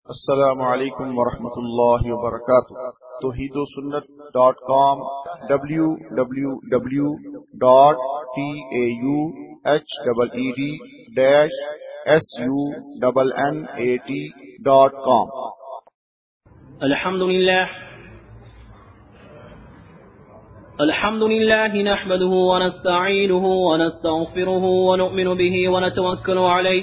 अस्सलामु अलैकुम वरहमतुल्लाहि वबरकातुह। tawheedosunnat.com www.tawheed-sunnat.com الحمد لله نحمده ونستعينه ونستغفره ونؤمن به ونتوكل عليه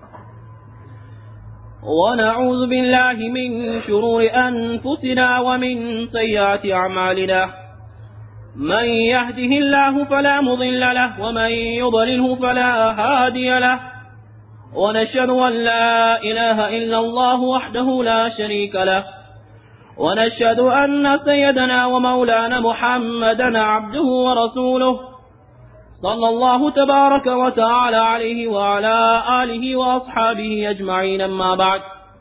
ونعوذ بالله من شرور أنفسنا ومن سيئات أعمالنا من يهده الله فلا مضل له ومن يضلله فلا هادي له ونشهد أن لا إله إلا الله وحده لا شريك له ونشهد أن سيدنا ومولانا محمدا عبده ورسوله صلى الله تبارك وتعالى عليه وعلى آله وأصحابه أجمعين. أما بعد،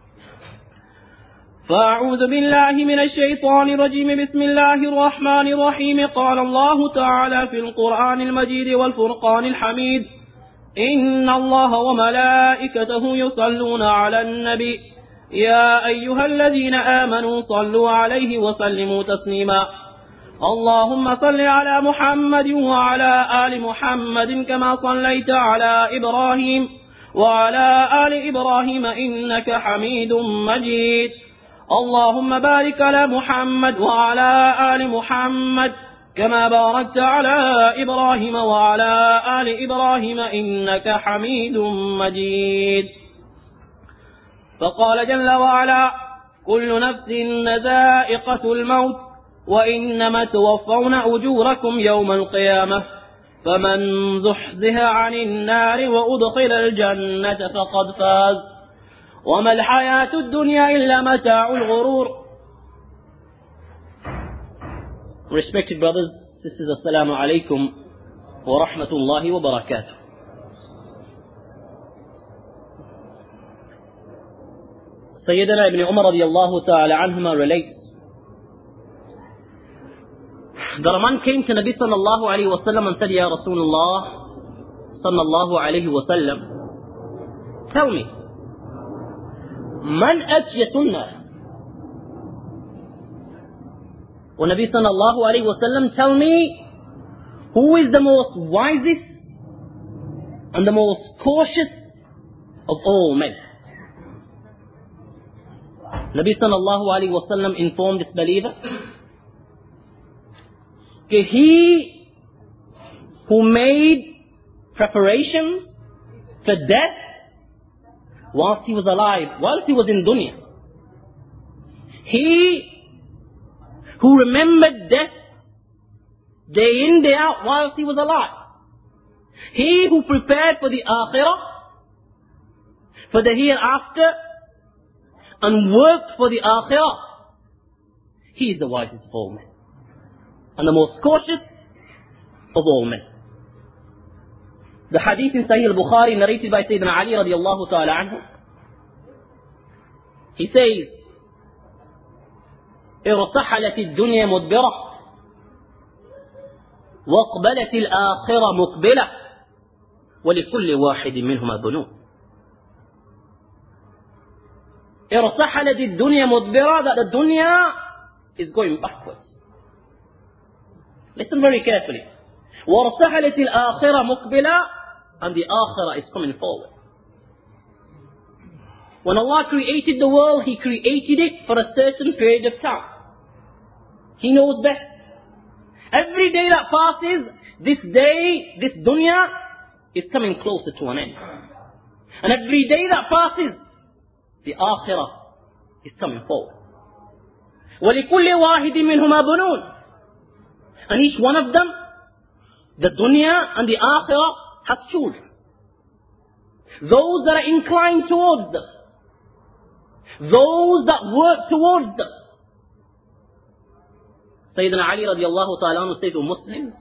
فأعوذ بالله من الشيطان الرجيم. بسم الله الرحمن الرحيم. قال الله تعالى في القرآن المجيد والفرقان الحميد: إن الله وملائكته يصلون على النبي يا أيها الذين آمنوا صلوا عليه وسلموا تسليما. اللهم صل على محمد وعلى آل محمد كما صليت على إبراهيم وعلى آل إبراهيم إنك حميد مجيد. اللهم بارك على محمد وعلى آل محمد كما باركت على إبراهيم وعلى آل إبراهيم إنك حميد مجيد. فقال جل وعلا: كل نفس ذائقة الموت وإنما توفون أجوركم يوم القيامة فمن زحزح عن النار وأدخل الجنة فقد فاز وما الحياة الدنيا إلا متاع الغرور. Respected brothers, sisters, assalamu alaikum wa rahmatullahi wa barakatuh. Sayyidina Ibn Umar radiyallahu ta'ala anhuma relates that a man came to Nabi sallallahu alayhi wa sallam and said, Ya Rasulullah sallallahu alayhi wa sallam, tell me, man atya sunnah? O Nabi sallallahu alayhi wa sallam, tell me, who is the most wisest and the most cautious of all men? Nabi sallallahu alayhi wa sallam informed this believer, he who made preparations for death whilst he was alive, whilst he was in dunya. He who remembered death day in, day out whilst he was alive. He who prepared for the akhirah, for the hereafter, and worked for the akhirah. He is the wisest of all men and the most cautious of all men. The hadith in Sahih al-Bukhari narrated by Sayyidina Ali radiyallahu ta'ala anhu. He says, ارتحلت الدنيا مدبرة واقبلت الآخرة مقبلة ولكل واحد منهما ذنوب. ارتحلت الدنيا مدبرة, that the dunya is going backwards. Listen very carefully. وارتحلت الآخرة مقبلة, and the akhirah is coming forward. When Allah created the world, He created it for a certain period of time. He knows best. Every day that passes, this day, this dunya is coming closer to an end. And every day that passes, the akhirah is coming forward. وَلِكُلِّ وَاحِدٍ مِّنْهُمَا بُنُونَ, and each one of them, the dunya and the akhirah, has children. Those that are inclined towards them, those that work towards them. Sayyidina Ali radiallahu ta'ala anhu says to Muslims,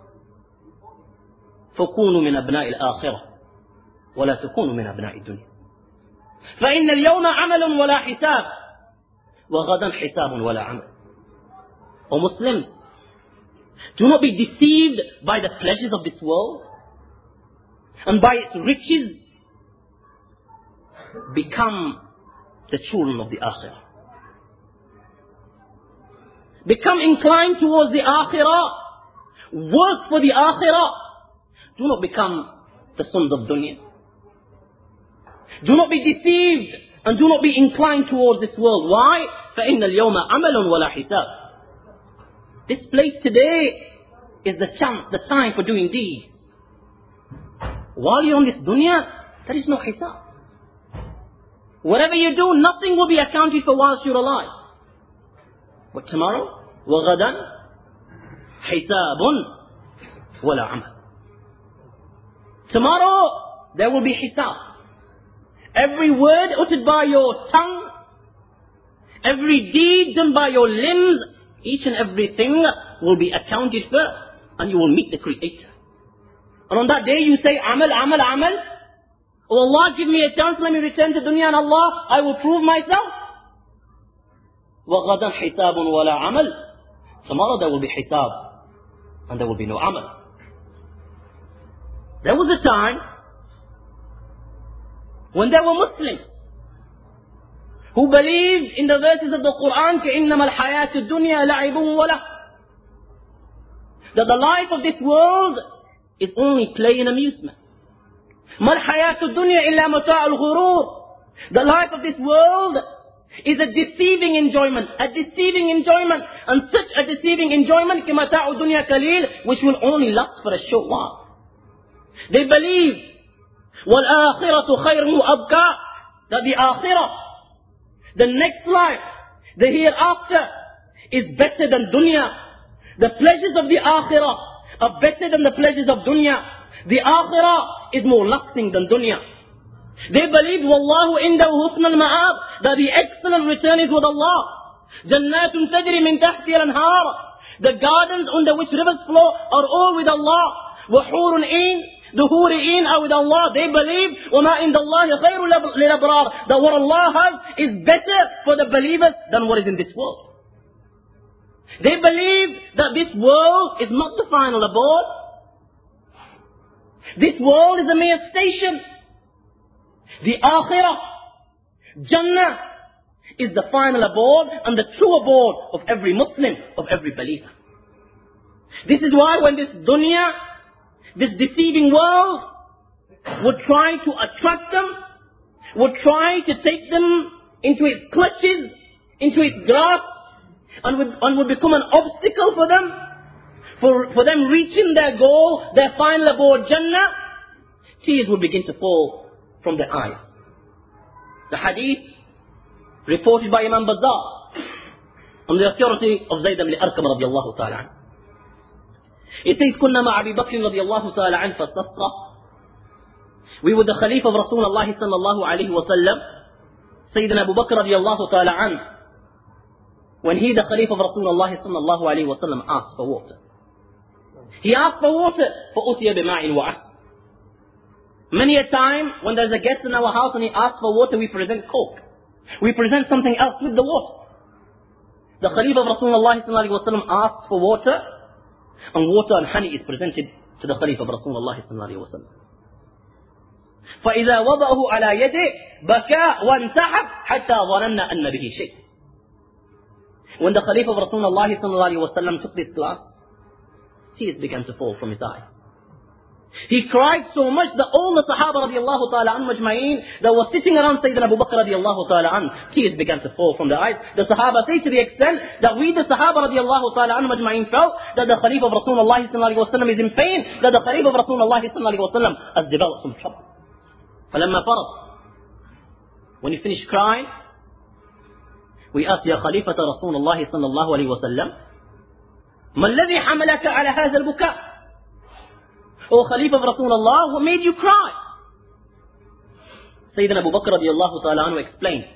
فَكُونُوا مِنْ أَبْنَاءِ الْآخِرَةِ وَلَا تَكُونُوا مِنْ أَبْنَاءِ الدُّنْيا فَإِنَّ الْيَوْمَ عَمَلٌ وَلَا حِسَابٌ وَغَدًا حِسَابٌ وَلَا عَمَلٌ. O Muslims, do not be deceived by the pleasures of this world and by its riches. Become the children of the Akhirah. Become inclined towards the Akhirah. Work for the Akhirah. Do not become the sons of dunya. Do not be deceived and do not be inclined towards this world. Why? فَإِنَّ الْيَوْمَ عَمَلٌ وَلَا حِسَابٌ. This place today is the chance, the time for doing deeds. While you're on this dunya, there is no hisab. Whatever you do, nothing will be accounted for whilst you're alive. But tomorrow, وَغَدًا حِسَابٌ وَلَا عَمَلٌ. Tomorrow, there will be hisab. Every word uttered by your tongue, every deed done by your limbs, each and everything will be accounted for, and you will meet the Creator. And on that day you say, Amal, Amal, Amal. Oh Allah, give me a chance, let me return to dunya, and Allah, I will prove myself. وَغَدًا حِسَابٌ وَلَا عَمَلٌ. Tomorrow there will be hisab, and there will be no amal. There was a time when there were Muslims who believed in the verses of the Quran, كَإِنَّمَا الْحَيَاةُ الدُّنْيَا لَعِبٌ وَلَهْوٌ, that the life of this world is only play and amusement. مَا الْحَيَاةُ الدُّنْيَا إِلَّا مَتَاعُ الْغُرُورِ. The life of this world is a deceiving enjoyment, and such a deceiving enjoyment, كَمَتَاعُ الدُّنْيَا قَلِيلٌ, which will only last for a short while. They believe وَالْآخِرَةُ خَيْرٌ وَأَبْقَى, that the akhirah, the next life, the hereafter, is better than dunya. The pleasures of the akhirah are better than the pleasures of dunya. The akhirah is more lasting than dunya. They believe وَاللَّهُ إِنْدَهُ حُسْنَ الْمَآبِ, that the excellent return is with Allah. جَنَّاتٌ تَجْرِي مِنْ تَحْتِهَا الْأَنْهَارُ, the gardens under which rivers flow are all with Allah. وَحُورٌ عِينٌ, the huri'in are with Allah. They believe وَمَا عِنْدَ اللَّهِ خَيْرٌ لِلْأَبْرَارِ, that what Allah has is better for the believers than what is in this world. They believe that this world is not the final abode. This world is a mere station. The akhirah, Jannah, is the final abode and the true abode of every Muslim, of every believer. This is why when this dunya, this deceiving world, would try to attract them, would try to take them into its clutches, into its grasp, and would become an obstacle for them, for them reaching their goal, their final abode, Jannah, tears would begin to fall from their eyes. The hadith reported by Imam Bazzar on the authority of Zayd ibn Arqam radiyallahu ta'ala anhu. It says, كنا مع أبي بكر رضي الله تعالى عنه فاستسقى. We were the Khalif of Rasulullah sallallahu alayhi wa sallam, Sayyidina Abu Bakr radiyallahu ta'ala anhu, when he, the Khalif of Rasulullah sallallahu alayhi wa sallam, asked for water. He asked for water, فَأُتِيَ بِمَاءٍ وَعَسْلٍ. Many a time, when there's a guest in our house and he asks for water, we present coke. We present something else with the water. The Khalif of Rasulullah sallallahu alayhi wa sallam asks for water, and water and honey is presented to the Khalif of Rasulullah sallallahu alayhi wa sallam. فَإِذَا وَضَعُهُ عَلَى يَدِهِ بَكَى وَانْتَحَبْ حَتَّى ظَنَنَّ أَنَّ بِهِ شَيْءٍ. When the Khalif of Rasulullah sallallahu alayhi wa sallam took this glass, tears began to fall from his eyes. He cried so much that all the Sahaba radiallahu ta'ala anhu majma'een that were sitting around Sayyidina Abu Bakr radiallahu ta'ala anhu, tears began to fall from their eyes. The Sahaba say to the extent that we, the Sahaba radiallahu ta'ala anhu majma'een, felt that the Khalif of Rasulullah sallallahu alayhi wa sallam is in pain, that the Khalif of Rasulullah sallallahu alayhi wa sallam has developed some trouble. فَلَمَّا فَرَض, when he finished crying, we asked, يا خليفة رسول الله صلى الله عليه وسلم, ما الذي حملك على هذا البكاء? O Khalifa of Rasulullah, what made you cry? Sayyidina Abu Bakr radiallahu ta'ala anhu explained,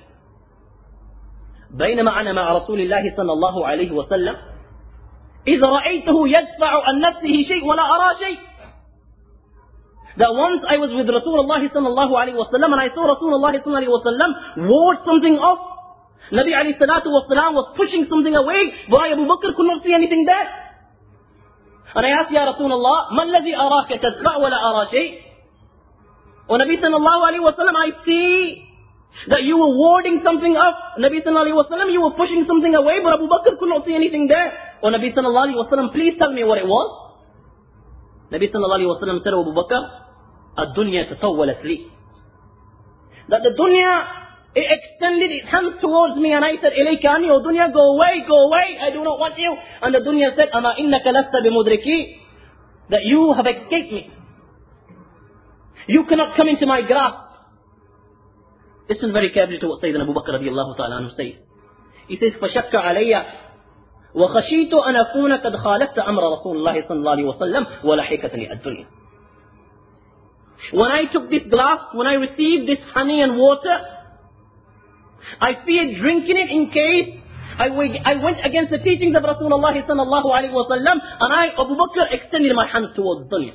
بينما أنا مع رسول الله صلى الله عليه وسلم إذا رأيته يدفع عن نفسه شيء ولا أرى شيء. That once I was with Rasulullah sallallahu alayhi wa sallam and I saw Rasulullah sallallahu alayhi wa sallam ward something off. Nabi alayhi salatu wa sallam was pushing something away, but Abu Bakr could not see anything there. And I asked, Ya Rasulullah, ما الذي أراك تدفع ولا أرى شيء? O Nabi sallallahu alayhi wa sallam, I see That you were warding something up. Nabi sallallahu alayhi wa sallam, you were pushing something away, but Abu Bakr could not see anything there. Or Nabi sallallahu alayhi wa sallam, please tell me what it was. Nabi sallallahu alayhi wa sallam said to Abu Bakr, "Ad-dunya tatawwalat li." That the dunya, it extended its hands towards me, and I said, "Ilayka anni, O dunya, go away, I do not want you." And the dunya said, "Ama innaka lasta bimudriki," that you have escaped me. You cannot come into my grasp. Listen very carefully to what Sayyidina Abu Bakr radiallahu ta'ala anhu says. He says, فَشَكَّ عَلَيَّ وَخَشِيتُ أَنْ أَكُونَ قَدْ خَالَفْتَ أَمْرَ رَسُولِ اللَّهِ صَلَّى اللَّهُ عَلَيْهِ وَسَلَّمَ وَلَحِقَتْنِي الدُّنْيَا. When I took this glass, when I received this honey and water, I feared drinking it in case I went against the teachings of Rasulullah sallallahu alaihi wasallam, and I, Abu Bakr, extended my hands towards dunya.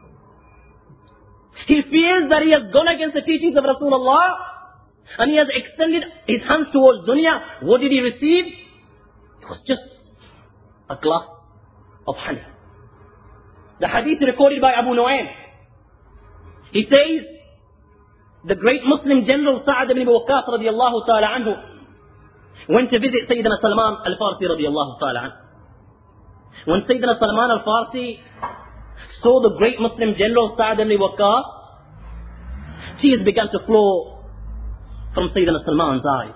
He fears that he has gone against the teachings of Rasulullah, and he has extended his hands towards dunya. What did he receive? It was just a glass of honey. The hadith recorded by Abu Nu'aym. He says, the great Muslim general Sa'ad ibn Waqqas radiallahu ta'ala anhu went to visit Sayyidina Salman al-Farsi radiallahu ta'ala anhu. When Sayyidina Salman al-Farsi saw the great Muslim general Sa'ad ibn Waqqas, tears began to flow from Sayyidina Salman's eyes.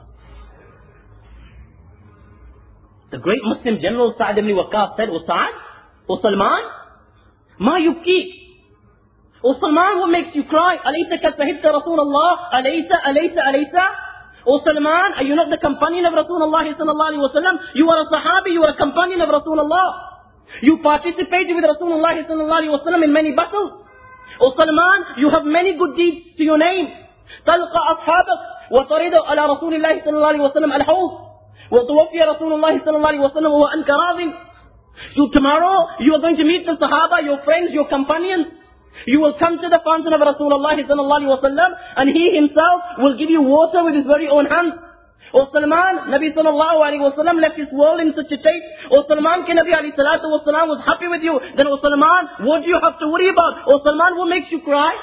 The great Muslim general Sa'ad ibn Waqqas said, "O Sa'ad, O Salman, ma yubki? O Salman, what makes you cry? Alaysa ka sahibta Rasulullah? Alaysa? O Salman, are you not the companion of Rasulullah sallallahu alaihi wasallam? You are a Sahabi, you are a companion of Rasulullah. You participated with Rasulullah sallallahu alaihi wasallam in many battles. O Salman, you have many good deeds to your name. تلقى أصحابك وترد على رسول الله صلى الله عليه وسلم الحوض وتوفي رسول الله صلى الله عليه وسلم وهو أنك راضٍ." So tomorrow you are going to meet the Sahaba, your friends, your companions. You will come to the fountain of Rasulullah sallallahu alaihi wasallam, and he himself will give you water with his very own hands. O Salman, Nabi sallallahu alaihi wasallam left this world in such a state. O Salman, Nabi alayhi salatu wasalam was happy with you. Then O Salman, what do you have to worry about? O Salman, what makes you cry?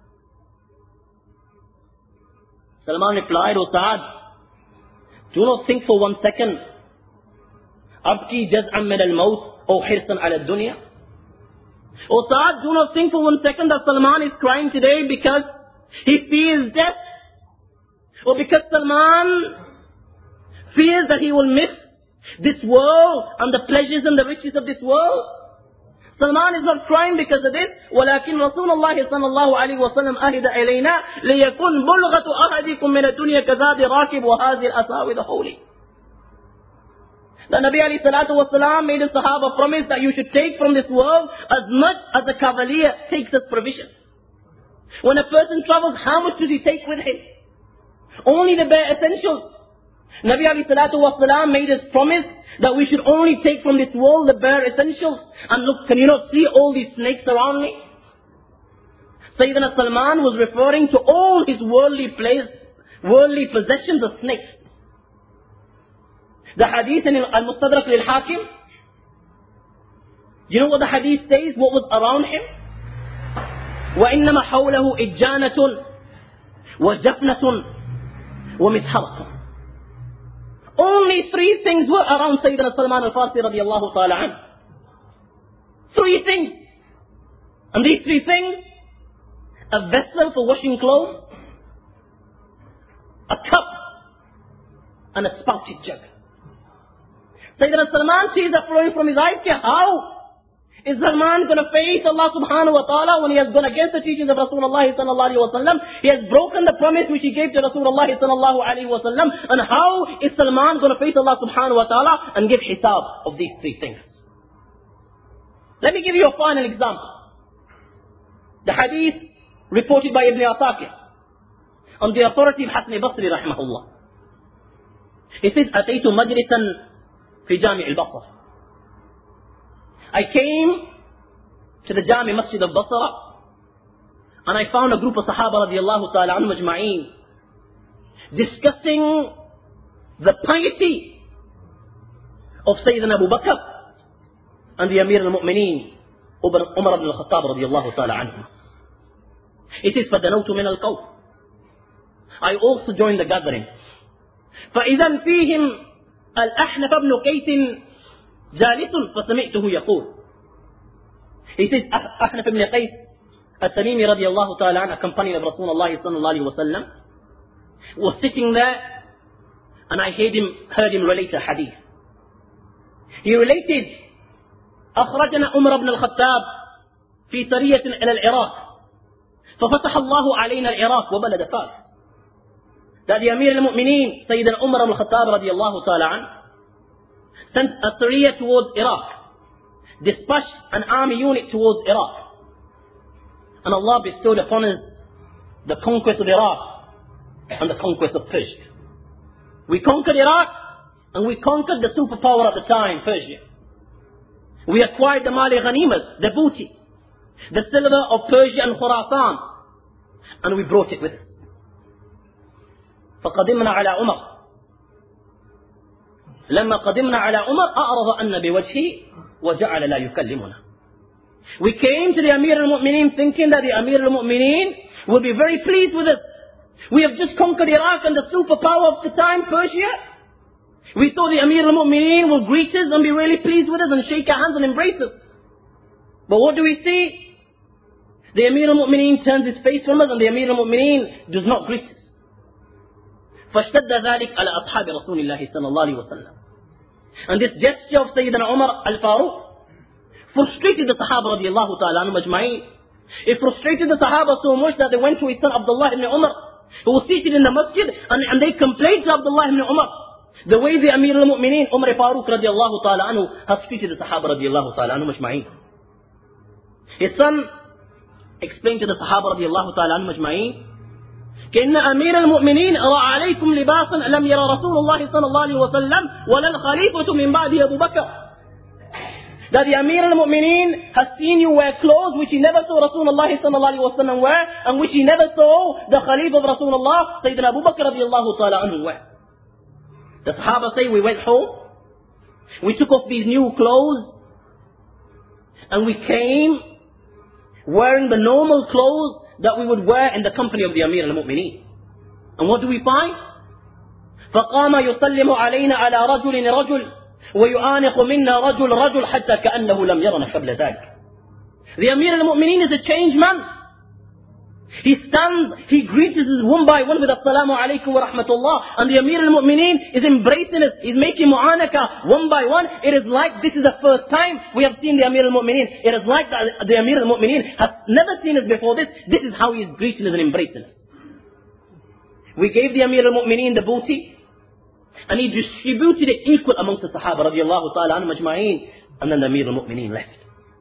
Salman replied, "O Sa'ad, do not think for 1 second. Abki jaz'an min al-maut aw hirsan ala dunya." O Sa'ad, do not think for 1 second that Salman is crying today because he fears death, or because Salman fears that he will miss this world and the pleasures and the riches of this world. Salman is not crying because of this. وَلَكِنْ رَسُولُ اللَّهِ صَلَّى اللَّهُ عَلَيْهِ وَسَلَّمْ أَهِدَ إِلَيْنَا لِيَكُنْ بُلْغَةُ أَحَدِكُمْ مِنَ الدُّنْيَا كَزَادِ رَاكِبْ وَهَذِهِ الْأَسَاوِدُ حَوْلِي. The Nabi alayhi salatu wasalam made the Sahaba promise that you should take from this world as much as a cavalier takes as provision. When a person travels, how much does he take with him? Only the bare essentials. Nabi alayhi salatu wasalam made us promise that we should only take from this world the bare essentials. And look, can you not see all these snakes around me? Sayyidina Salman was referring to all his worldly possessions as snakes. The hadith in Al-Mustadrak lil-Hakim, you know what the hadith says? What was around him? وَإِنَّمَا حَوْلَهُ إِجَّانَةٌ وَجَفْنَةٌ وَمِثْحَرَةٌ. Only 3 things were around Sayyidina Salman al-Farsi radiallahu ta'ala anhu. 3 things. And these 3 things: a vessel for washing clothes, a cup, and a spouted jug. Sayyidina Salman, tears are flowing from his eyes. How is Salman going to face Allah subhanahu wa ta'ala when he has gone against the teachings of Rasulullah sallallahu alaihi wasallam? He has broken the promise which he gave to Rasulullah sallallahu alaihi wasallam. And how is Salman going to face Allah subhanahu wa ta'ala and give hisab of these 3 things? Let me give you a final example. The hadith reported by Ibn Asakir on the authority of Hasan Basri rahimahullah. He says, أتيت مجلسا في جامع البصرة. I came to the Jami Masjid of Basra, and I found a group of Sahaba radiallahu ta'ala anhum ajma'een discussing the piety of Sayyidina Abu Bakr and the Amir al-Mu'mineen Umar ibn al-Khattab radiallahu ta'ala anhum. It is فَدَنَوْتُ مِنَ الْقَوْمِ. I also joined the gathering. فإذا فيهم الأحنف بن قيس جالس فسمعته يقول. He says, Ahnaf ibn Qais al-Tamimi radiallahu ta'ala, a companion of Rasulullah sallallahu alayhi wa sallam, was sitting there, and I heard him relate a hadith. He related, أخرجنا عمر بن الخطاب في سرية إلى العراق ففتح الله علينا العراق وبلد فاس. That the Amir al-Mu'mineen, Sayyidina Umar al-Khattab radiallahu ta'ala an, sent a Syria towards Iraq, dispatched an army unit towards Iraq. And Allah bestowed upon us the conquest of Iraq and the conquest of Persia. We conquered Iraq and we conquered the superpower at the time, Persia. We acquired the Mali Ghanimas, the booty, the silver of Persia and Khurasan, and we brought it with us. فقدمنا على عمر. لما قدمنا على عمر أعرض عنا بوجهه وجعل لا يكلمنا. We came to the Amir al-Mu'mineen thinking that the Amir al-Mu'mineen will be very pleased with us. We have just conquered Iraq and the superpower of the time, Persia. We thought the Amir al-Mu'mineen will greet us and be really pleased with us and shake our hands and embrace us. But what do we see? The Amir al-Mu'mineen turns his face from us and the Amir al-Mu'mineen does not greet us. فاشتد ذلك على أصحاب رسول الله صلى الله عليه وسلم. And this gesture of Sayyidina Umar al-Faruq frustrated the Sahaba radiallahu ta'ala anhum ajma'een. It frustrated the Sahaba so much that they went to his son Abdullah ibn Umar, who was seated in the masjid, and they complained to Abdullah ibn Umar the way the Amir al-Mu'mineen Umar al-Faruq radiallahu ta'ala anhu has treated the Sahaba radiallahu ta'ala anhum ajma'een. His son explained to the Sahaba radiallahu ta'ala anhum ajma'een, كأن أمير المؤمنين رأى عليكم لباسا لم يرى رسول الله صلى الله عليه وسلم ولا الخليفة من بعده أبو بكر. That the Amir al-Mu'mineen has seen you wear clothes which he never saw Rasulullah sallallahu alayhi wa sallam wear, and which he never saw the Khalifa of Rasulullah, Sayyidina Abu Bakr radiallahu ta'ala anhu wear. The Sahaba say we went home, we took off these new clothes, and we came wearing the normal clothes that we would wear in the company of the Amir al-Mu'mineen. And what do we find? فَقَامَ يُسَلِّمُ عَلَيْنَا عَلَى رَجُلٍ رَجُلٍ وَيُعَانِقُ مِنَّا رَجُلْ رَجُلْ حَتَّى كَأَنَّهُ لَمْ يَرَنَا قَبْلَ ذَلك. The Amir al-Mu'mineen is a changed man. He stands, he greets us one by one with Assalamu alaikum wa rahmatullah, and the Amir al-Mu'mineen is embracing us, he's making mu'anaka one by one. It is like this is the first time we have seen the Amir al-Mu'mineen. It is like the Amir al-Mu'mineen has never seen us before this. This is how he is greeting us and embracing us. We gave the Amir al-Mu'mineen the booty, and he distributed it equal amongst the Sahaba radiallahu ta'ala anhum ajma'een, and then the Amir al-Mu'mineen left.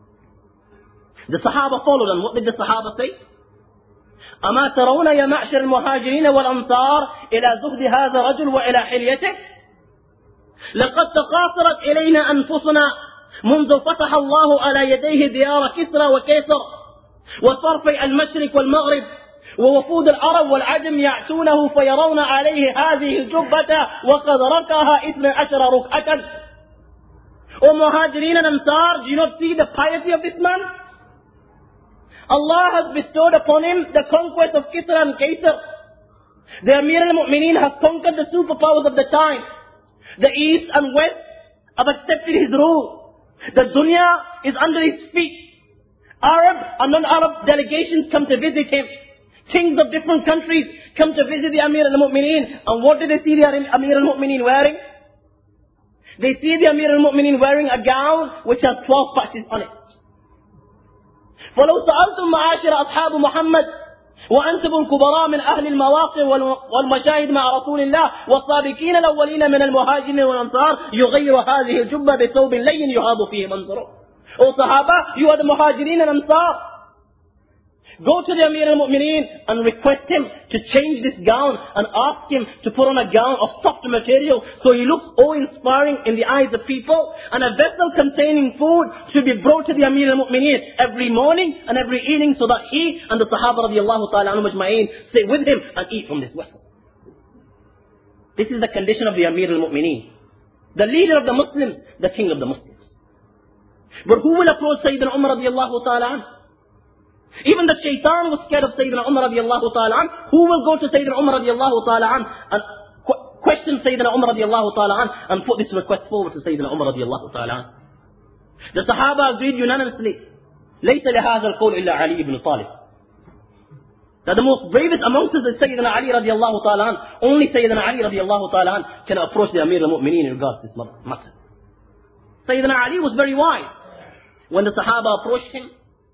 The Sahaba followed, and what did the Sahaba say? أما ترون يا معشر المهاجرين والأنصار إلى زهد هذا الرجل وإلى حليته لقد تقاصرت إلينا أنفسنا منذ فتح الله على يديه ديار كسرى وكيسر وطرفي المشرق والمغرب ووفود العرب والعجم يأتونه فيرون عليه هذه الجبة وقد ركها 12 ركعة. O Muhajirin and Ansar, do you not see the piety of this man? Allah has bestowed upon him the conquest of Kisra and Kaysar. The Amir al-Mu'mineen has conquered the superpowers of the time. The East and West have accepted his rule. The dunya is under his feet. Arab and non-Arab delegations come to visit him. Kings of different countries come to visit the Amir al-Mu'mineen. And what do they see the Amir al-Mu'mineen wearing? They see the Amir al-Mu'mineen wearing a gown which has 12 patches on it. فلو سألتم معاشر أصحاب محمد وأنتم الكبراء من أهل المواقع والمشاهد مع رسول الله والسابقين الأولين من المهاجرين والأنصار يغير هذه الجبة بثوب لين يهاب فيه منظره. O Sahaba, you are the Muhajirin and Ansar. Go to the Amir al-Mu'mineen and request him to change this gown and ask him to put on a gown of soft material so he looks awe-inspiring in the eyes of people. And a vessel containing food should be brought to the Amir al-Mu'mineen every morning and every evening so that he and the Sahaba radiallahu ta'ala anhum ajma'een sit with him and eat from this vessel. This is the condition of the Amir al-Mu'mineen, the leader of the Muslims, the king of the Muslims. But who will approach Sayyidina Umar radiallahu ta'ala anhu? Even the shaitan was scared of Sayyidina Umar radiallahu ta'ala an. Who will go to Sayyidina Umar radiallahu ta'ala an and question Sayyidina Umar radiallahu ta'ala an and put this request forward to Sayyidina Umar radiallahu ta'ala an? The Sahaba agreed unanimously. لَيْسَ لِهَذَا الْقَوْلِ إِلَّا عَلِيِّ ibn Talib. That the most bravest amongst us is Sayyidina Ali radiallahu ta'ala an. Only Sayyidina Ali radiallahu ta'ala an can approach the Amir al-Mu'mineen in regards to this matter. Sayyidina Ali was very wise. When the Sahaba approached him,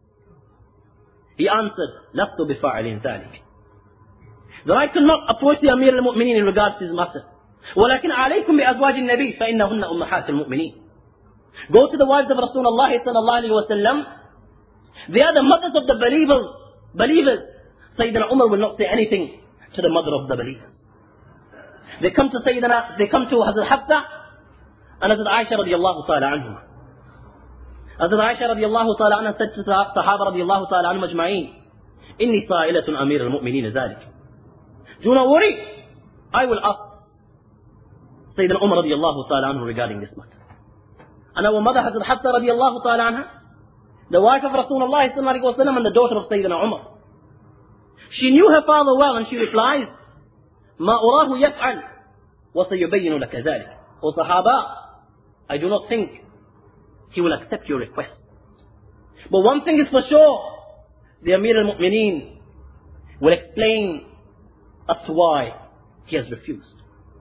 he answered, لَسْتُ بِفَاعِلٍ ذَلِكَ. That I cannot approach the Amir al-Mu'mineen in regards to his matter. وَلَكِنْ عَلَيْكُمْ بِأَزْوَاجِ النَّبِي فَإِنَّهُنَّ أُمَّحَاتِ الْمُؤْمِنِينَ. Go to the wives of Rasulullah sallallahu alayhi wa sallam. They are the mothers of the believers. Sayyidina Umar will not say anything to the mother of the believers. They come to Hazrat Hafsa and Hazrat Aisha radiallahu ta'ala anhum. Hazrat Aisha radiallahu ta'ala anha said to the Sahaba radiallahu ta'ala anhum ajma'een, إِنِّي صَائِلَةٌ أَمِيرَ الْمُؤْمِنِينَ ذَلِكَ. Do not worry, I will ask Sayyidina Umar radiallahu ta'ala anhu regarding this matter. And our mother Hazrat Hafsa radiallahu ta'ala anha, the wife of Rasulullah sallallahu alayhi wa sallam and the daughter of Sayyidina Umar. She knew her father well and she replies, مَا أُرَاهُ يَفْعَلْ وَسَيُبَيِّنُ لَكَ ذَلِكَ. O Sahaba, I do not think he will accept your request. But one thing is for sure, the Amir al-Mu'mineen will explain as to why he has refused.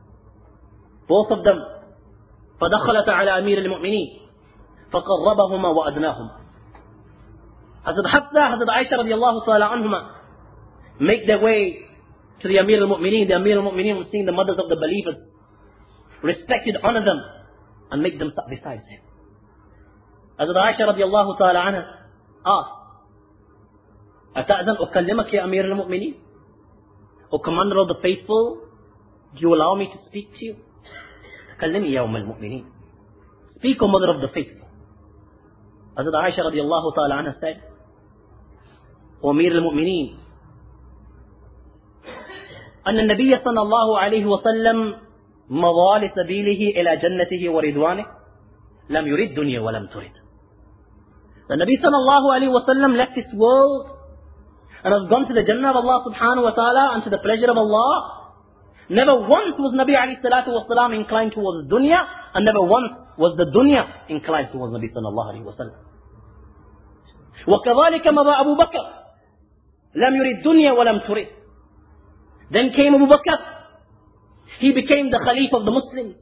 Both of them, فَدَخَلَتَ عَلَى أَمِيرِ الْمُؤْمِنِينَ فَقَرَّبَهُمَا وَأَدْنَاهُمَا. Hazrat Hafsa, Hazrat Aisha radiallahu ta'ala anhuma make their way to the Amir al-Mu'mineen. The Amir al-Mu'mineen was seeing the mothers of the believers, respected, honor them, and make them sit beside him. Hazrat Aisha radiallahu ta'ala anha asked, أَتَأْذَنْ أُكَلِّمَكَ يَا أَمِيرَ الْمُؤْمِنِينَ? O Commander of the Faithful, do you allow me to speak to you? كَلِّمِي يَا أُمَّ الْمُؤْمِنِينَ. Speak, O Mother of the Faithful. Hazrat Aisha radiallahu ta'ala anha said, O Amir al-Mu'mineen, أن النبي صلى الله عليه وسلم مضى لسبيله إلى جنته ورضوانه لم يرد دنيا ولم ترد. The Nabi صلى الله عليه وسلم left this world and has gone to the Jannah of Allah subhanahu wa ta'ala and to the pleasure of Allah. Never once was Nabi alayhi salatu wasalam inclined towards dunya, and never once was the dunya inclined towards Nabi sallallahu alayhi wa sallam. وَكَذَلِكَ مَضَى أَبُو بَكْرٍ لَمْ يُرِدْ دُنْيَا وَلَمْ تُرِدْ. Then came Abu Bakr. He became the Khalifa of the Muslims.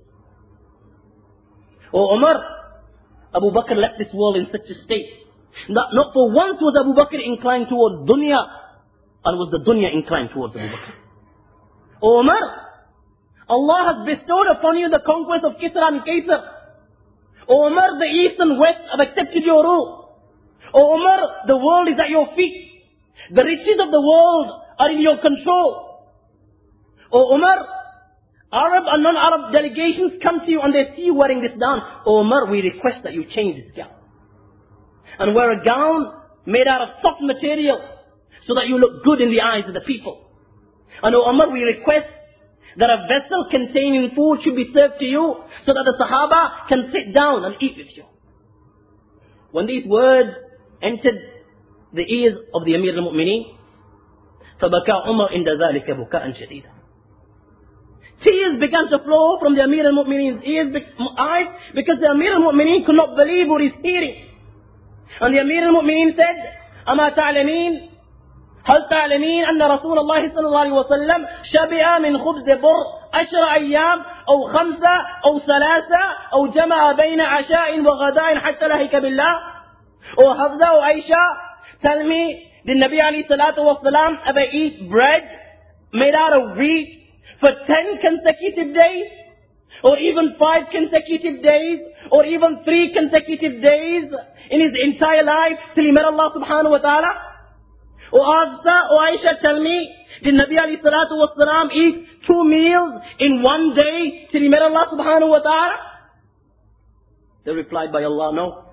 O Umar, Abu Bakr left this world in such a state. Not for once was Abu Bakr inclined towards dunya, and was the dunya inclined towards Abu Bakr. O Umar, Allah has bestowed upon you the conquest of Kisra and Kaysar. O Umar, the east and west have accepted your rule. O Umar, the world is at your feet. The riches of the world are in your control. O Umar, Arab and non-Arab delegations come to you and they see you wearing this gown. O Umar, we request that you change this gown and wear a gown made out of soft material so that you look good in the eyes of the people. And O Umar, we request that a vessel containing food should be served to you so that the Sahaba can sit down and eat with you. When these words entered the ears of the Amir al-Mu'mineen, فَبَكَى عُمَرْ عِنْدَ ذَلِكَ بُكَاءً شَدِيدًا. Tears began to flow from the Amir al-Mu'mineen's eyes because the Amir al-Mu'mineen could not believe what he's hearing. And the Amir al-Mu'mineen said, أَمَا تَعْلَمِينَ هل تعلمين أن رسول الله صلى الله عليه وسلم شبع من خبز بر 10 أيام أو 5 أو 3 أو جمع بين عشاء وغداء حتى لهك بالله. Or Hafsa or Aisha, tell me, did Nabi alayhi salatu wasalam ever eat bread made out of wheat for 10 consecutive days? Or even 5 consecutive days? Or even 3 consecutive days in his entire life till he met Allah subhanahu wa ta'ala? Or Hafsa or Aisha, tell me, did Nabi alayhi salatu wasalam eat 2 meals in 1 day till he met Allah subhanahu wa ta'ala? They replied by Allah, no.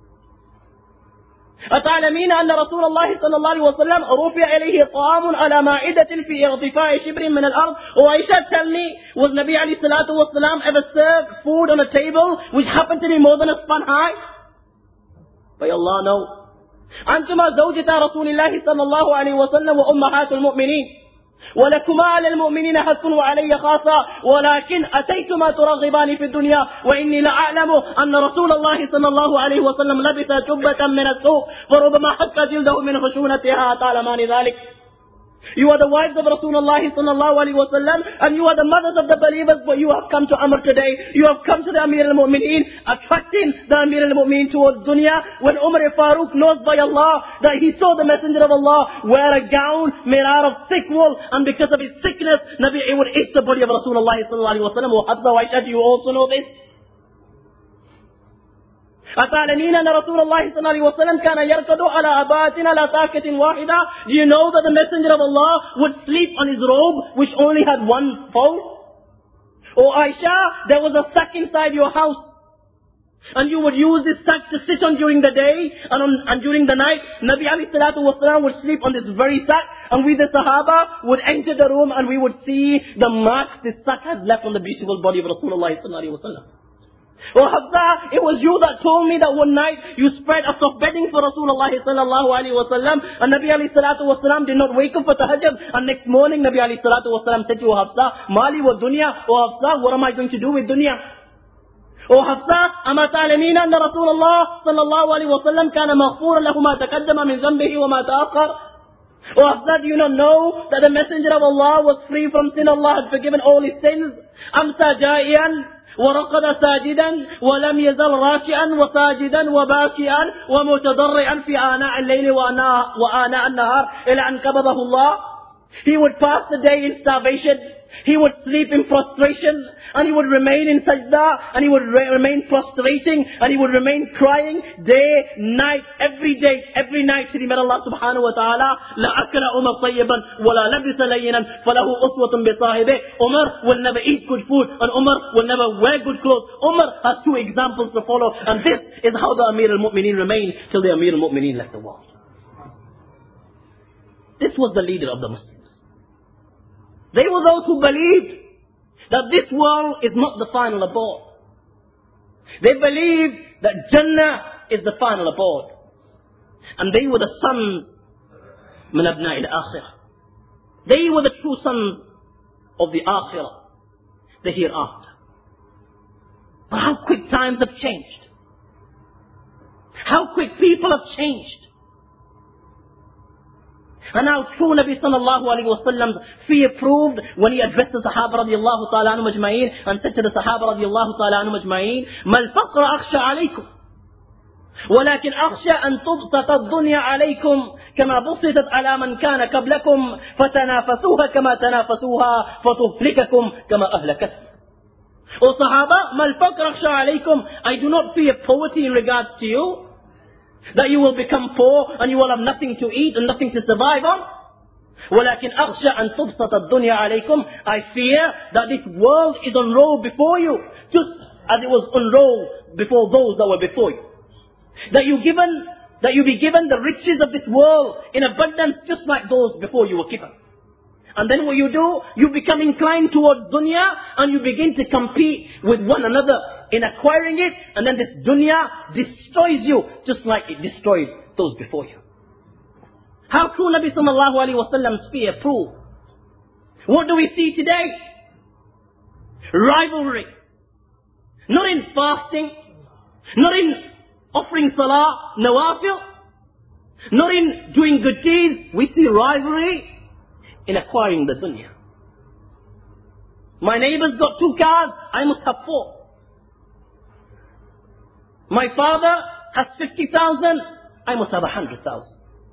أتعلمين أن رسول الله صلى الله عليه وسلم رفع إليه طعام على مائدة في ارتفاع شبر من الأرض. Or Aisha, tell me, was Nabi alayhi salatu wasalam ever served food on a table which happened to be more than a span high? By Allah, no. أنتما زوجتا رسول الله صلى الله عليه وسلم وأمهات المؤمنين، ولكما على المؤمنين حق وعلي خاصة، ولكن أتيتما ترغبان في الدنيا وإني لأعلم أن رسول الله صلى الله عليه وسلم لبس جبة من السوق فربما حك جلده من خشونتها تعلمان ذلك. You are the wives of Rasulullah sallallahu alaihi wasallam, and you are the mothers of the believers, but you have come to Amr today. You have come to the Amir al-Mu'mineen, attracting the Amir al-Mu'mineen towards dunya. When Umar Farooq knows by Allah that he saw the Messenger of Allah wear a gown made out of thick wool, and because of his sickness, Nabi, it would itch the body of Rasulullah sallallahu alaihi wasallam. Hafsa wa Aisha, do you also know this? أتعلمين أن رسول الله صلى الله عليه وسلم كان يركض على أبات على ساكة واحدة? Do you know that the Messenger of Allah would sleep on his robe which only had one fold? Oh Aisha, there was a sack inside your house, and you would use this sack to sit on during the day, and during the night Nabi alayhi salatu wasalam would sleep on this very sack, and we the Sahaba would enter the room and we would see the marks this sack has left on the beautiful body of Rasulullah sallallahu alaihi wasallam. Oh Hafsa, it was you that told me that one night you spread a soft bedding for Rasulullah sallallahu alaihi wasallam, and Nabi alayhi salatu wasalam did not wake up for tahajjud, and next morning Nabi alayhi salatu wasalam said to Hafsa, Mali wa dunya, oh Hafsa, what am I going to do with dunya? Oh Hafsa, ama ta'lamina anna Rasulullah sallallahu alaihi wasallam kana maghfuran lahu ma taqaddama min dhanbihi wa ma ta'akhkhar? Oh Hafsa, do you not know that the Messenger of Allah was free from sin? Allah had forgiven all his sins. Amsa ja'iyan ورقد ساجدا ولم يزل راكعا وساجدا وباكيا ومتضرعا في آناء الليل وآناء النهار إلى أن قبضه الله. He would pass the day in starvation, he would sleep in prostration, and he would remain in sajda, and he would remain prostrating, and he would remain crying day, night, every day, every night till he met Allah subhanahu wa ta'ala. La akala Umar tayyiban wa la labisa layyinan falahu uswatun bi sahibi. Umar will never eat good food, and Umar will never wear good clothes. Umar has two examples to follow, and this is how the Amir al-Mu'mineen remained till the Amir al-Mu'mineen left the world. This was the leader of the Muslims. They were those who believed that this world is not the final abode. They believed that Jannah is the final abode. And they were the sons min abna'i al-akhirah. They were the true sons of the akhirah, the hereafter. But how quick times have changed. How quick people have changed. And how true Nabi sallallahu alayhi wa sallam's fear proved when he addressed the Sahaba radiallahu ta'ala anhum ajma'een and said to the Sahaba radiallahu ta'ala anhum ajma'een, مَا الْفَقْرَ أَخْشَى عَلَيْكُمْ وَلَكِنْ أَخْشَى أَن تُبْسَطَ الدُّنْيَا عَلَيْكُمْ كَمَا بُسِطَتْ عَلَى مَنْ كَانَ قَبْلَكُمْ فَتَنَافَسُوهَا كَمَا تَنَافَسُوهَا فَتُهْلِكَكُمْ كَمَا أَهْلَكَتْكُمْ. O Sahaba, مَا الْفَقْرَ أَخْشَى عَلَيْكُمْ, I do not fear poverty in regards to you, that you will become poor and you will have nothing to eat and nothing to survive on. وَلَكِنْ أَخْشَى أَن تُبْسَطَ الدُّنْيا عَلَيْكُمْ, I fear that this world is unrolled before you, just as it was unrolled before those that were before you. That you be given the riches of this world in abundance just like those before you were given. And then what you do, you become inclined towards dunya and you begin to compete with one another in acquiring it, and then this dunya destroys you just like it destroyed those before you. How true Nabi sallallahu alayhi wa sallam's fear proved. What do we see today? Rivalry. Not in fasting, not in offering salah, nawafil, not in doing good deeds. We see rivalry in acquiring the dunya. My neighbor's got 2 cars, I must have 4. My father has 50,000, I must have 100,000.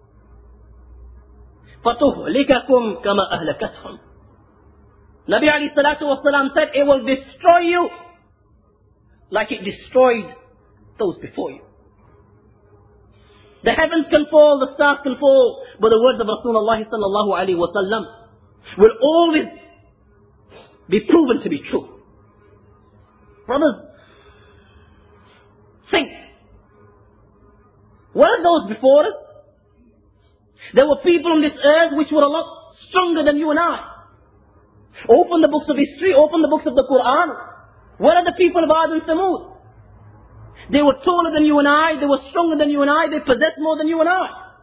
فَتُهْلِكَكُمْ كَمَا أَهْلَكَتْهُمْ. Nabi alayhi salatu wasalam said, it will destroy you like it destroyed those before you. The heavens can fall, the stars can fall, but the words of Rasulullah sallallahu alayhi wa sallam will always be proven to be true. Brothers, think. What are those before us? There were people on this earth which were a lot stronger than you and I. Open the books of history, open the books of the Quran. What are the people of Ad and Samud? They were taller than you and I, they were stronger than you and I, they possessed more than you and I.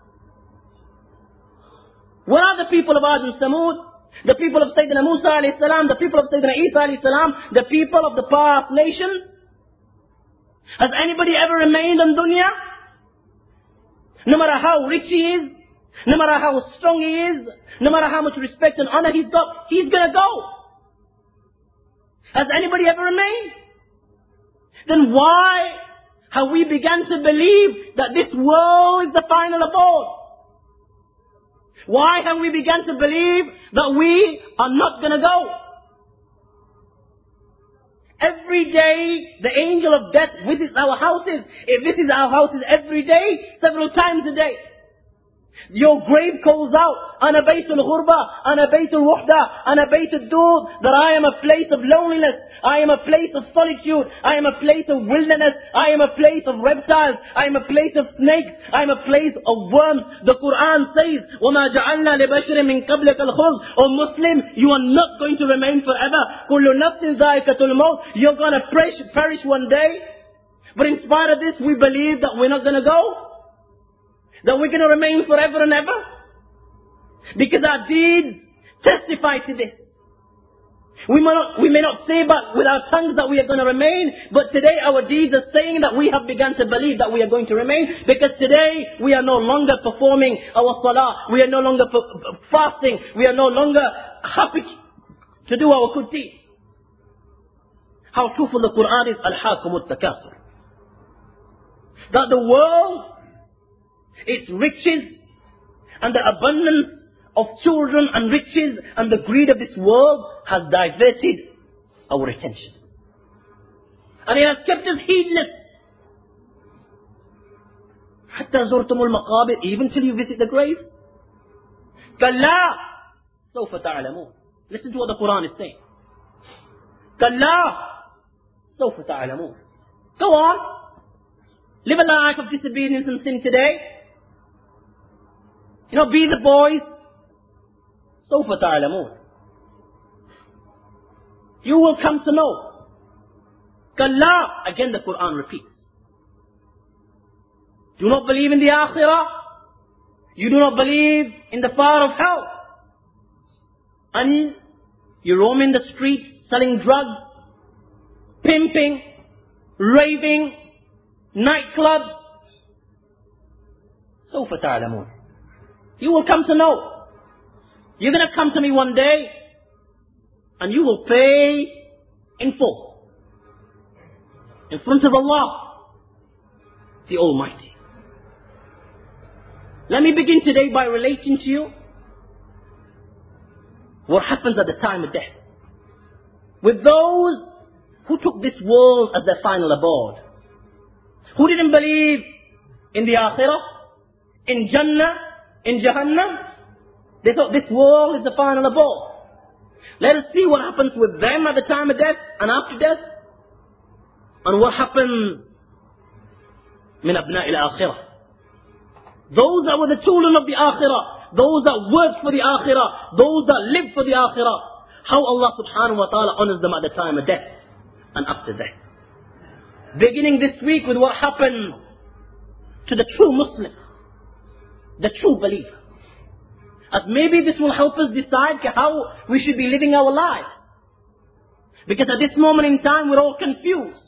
What are the people of Ad and Samud? The people of Sayyidina Musa alayhi salam, the people of Sayyidina Isa alayhi salam, the people of the past nations? Has anybody ever remained on dunya? No matter how rich he is, no matter how strong he is, no matter how much respect and honor he's got, he's gonna go. Has anybody ever remained? Then why have we begun to believe that this world is the final abode? Why have we begun to believe that we are not gonna go? Every day, the angel of death visits our houses. It visits our houses every day, several times a day. Your grave calls out, Ana baytul ghurba, Ana baytul wahda, Ana baytul dood, that I am a place of loneliness, I am a place of solitude, I am a place of wilderness, I am a place of reptiles, I am a place of snakes, I am a place of worms. The Quran says, وَمَا جَعَلْنَا لِبَشْرٍ مِّن قَبْلِكَ الْخُلْدَ. O Muslim, you are not going to remain forever. كُلُّ نَفْسٍ ذَائِقَةُ الْمَوْتِ. You're going to perish one day. But in spite of this, we believe that we're not going to go. That we're going to remain forever and ever? Because our deeds testify to this. We may not say but with our tongues that we are going to remain, but today our deeds are saying that we have begun to believe that we are going to remain, because today we are no longer performing our salah, we are no longer fasting, we are no longer happy to do our good deeds. How truthful the Quran is, Al-Hakum Al-Takasur. That the world, its riches and the abundance of children and riches and the greed of this world has diverted our attention. And it has kept us heedless. حتى زرتم المقابر, even till you visit the grave. كلا سوف تعلمون. Listen to what the Quran is saying. كلا سوف تعلمون. Go on. Live a life of disobedience and sin today. Be the boys. سوف تعلمون. You will come to know. كلا. Again the Quran repeats. Do not believe in the Akhirah. You do not believe in the fire of hell. And you roam in the streets selling drugs, pimping, raving, nightclubs. سوف تعلمون. You will come to know. You're going to come to me one day and you will pay in full in front of Allah, the Almighty. Let me begin today by relating to you what happens at the time of death with those who took this world as their final abode, who didn't believe in the Akhirah, in Jannah, in Jahannam. They thought this world is the final abode. Let us see what happens with them at the time of death and after death, and what happens min abna'i al-akhirah. Those that were the children of the akhirah, those that worked for the akhirah, those that lived for the akhirah, how Allah subhanahu wa ta'ala honors them at the time of death and after death. Beginning this week with what happened to the true Muslim, the true believer. As maybe this will help us decide how we should be living our lives. Because at this moment in time we're all confused.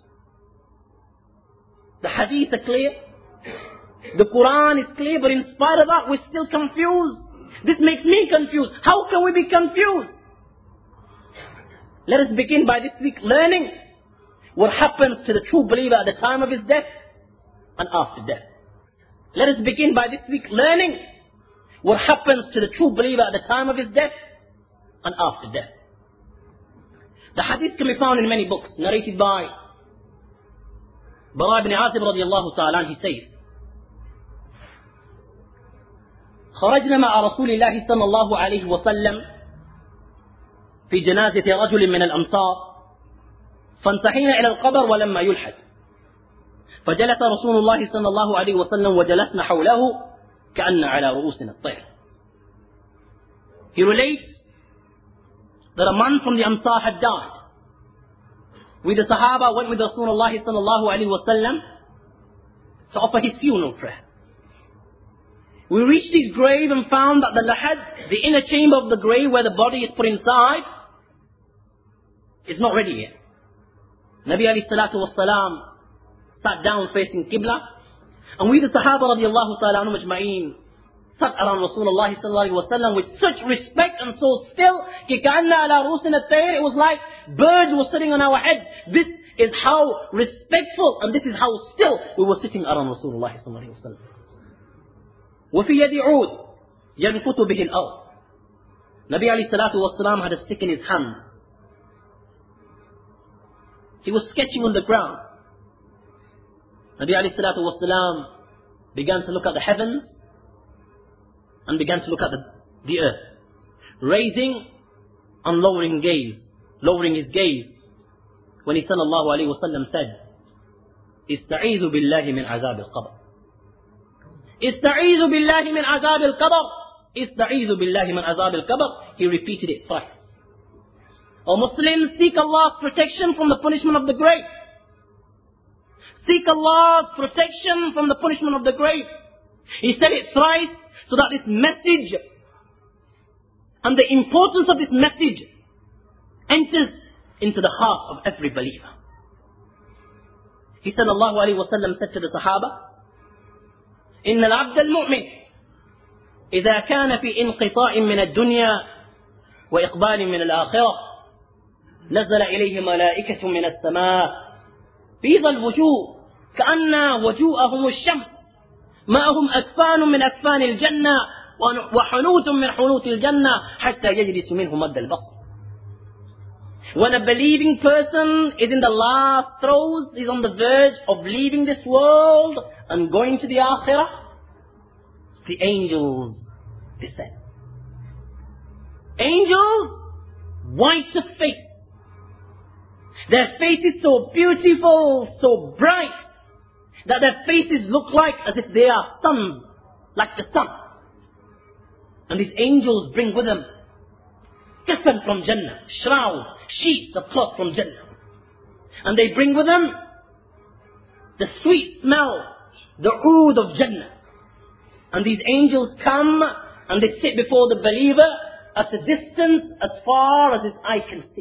The hadith are clear. The Quran is clear, but in spite of that we're still confused. This makes me confused. How can we be confused? Let us begin by this week learning what happens to the true believer at the time of his death and after death. Let us begin by this week learning what happens to the true believer at the time of his death and after death. The hadith can be found in many books, narrated by Bara ibn Azib radiallahu ta'ala. He says, خرجنا مع رسول الله صلى الله عليه وسلم في جنازة رجل من الأمصار فانتهينا إلى القبر ولما يلحد فجلس رسول الله صلى الله عليه وسلم وجلسنا حوله كأن على رؤوسنا الطير. He relates that a man from the Amsar had died. We the Sahaba went with Rasulullah sallallahu alaihi wasallam to offer his funeral prayer. We reached his grave and found that the lahad, the inner chamber of the grave where the body is put inside, is not ready yet. Nabi alayhi salatu wasalam sat down facing Qibla, and we the Sahaba radiallahu ta'ala anhum ajma'een sat around Rasulullah sallallahu alayhi wasallam with such respect and so still, ki ka'anna ala rusin at-tayr, it was like birds were sitting on our heads. This is how respectful and this is how still we were sitting around Rasulullah sallallahu alayhi wasallam. وفي يد عود ينقط به الأرض. Nabi alayhi salatu wasalam had a stick in his hand. He was sketching on the ground. Nabi alayhi salatu wasalam began to look at the heavens and began to look at the earth, raising and lowering his gaze, when he sallallahu alayhi wasallam said, "Ista'eezu billahi min azab al-qabr. Ista'eezu billahi min azab al-qabr. Ista'eezu billahi min azab al-qabr." He repeated it thrice. O Muslims, seek Allah's protection from the punishment of the grave. Seek Allah's protection from the punishment of the grave. He said it thrice so that this message and the importance of this message enters into the heart of every believer. He sallallahu alayhi wa sallam said to the Sahaba, إن العبد المؤمن إذا كان في انقطاع من الدنيا وإقبال من الآخرة نزل إليه ملائكة من السماء بيض الوجوه كأن وجوههم الشمس معهم أكفان من أكفان الجنة وحنوت من حنوت الجنة حتى يجلس منه مد البصر. When a believing person is in the last throes, is on the verge of leaving this world and going to the Akhirah, the angels descend. Angels, white of face. Their faces so beautiful, so bright, that their faces look like as if they are suns, like the sun. And these angels bring with them kafan from Jannah, shroud, sheets of cloth from Jannah. And they bring with them the sweet smell, the oud of Jannah. And these angels come and they sit before the believer at a distance as far as his eye can see.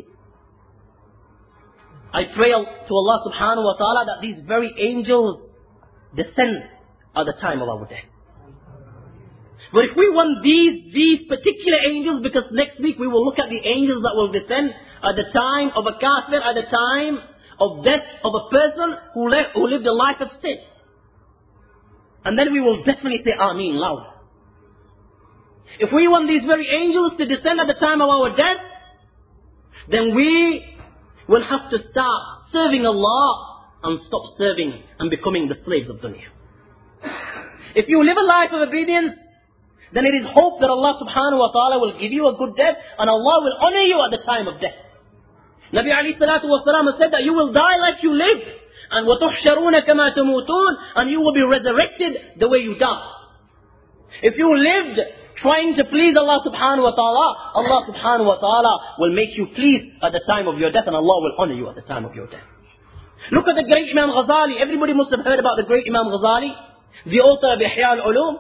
I pray to Allah subhanahu wa ta'ala that these very angels descend at the time of our death. But if we want these particular angels, because next week we will look at the angels that will descend at the time of a kafir, at the time of death of a person who lived a life of sin. And then we will definitely say Ameen loud. If we want these very angels to descend at the time of our death, then we will have to start serving Allah and stop serving and becoming the slaves of dunya. If you live a life of obedience, then it is hope that Allah subhanahu wa ta'ala will give you a good death and Allah will honor you at the time of death. Nabi alayhi salatu wa salam said that you will die like you lived, and وَتُحْشَرُونَ كَمَا تَمُوتُونَ, and you will be resurrected the way you died. If you lived trying to please Allah subhanahu wa ta'ala, Allah subhanahu wa ta'ala will make you pleased at the time of your death, and Allah will honor you at the time of your death. Look at the great Imam Ghazali. Everybody must have heard about the great Imam Ghazali, the author of Ihya al-Ulum.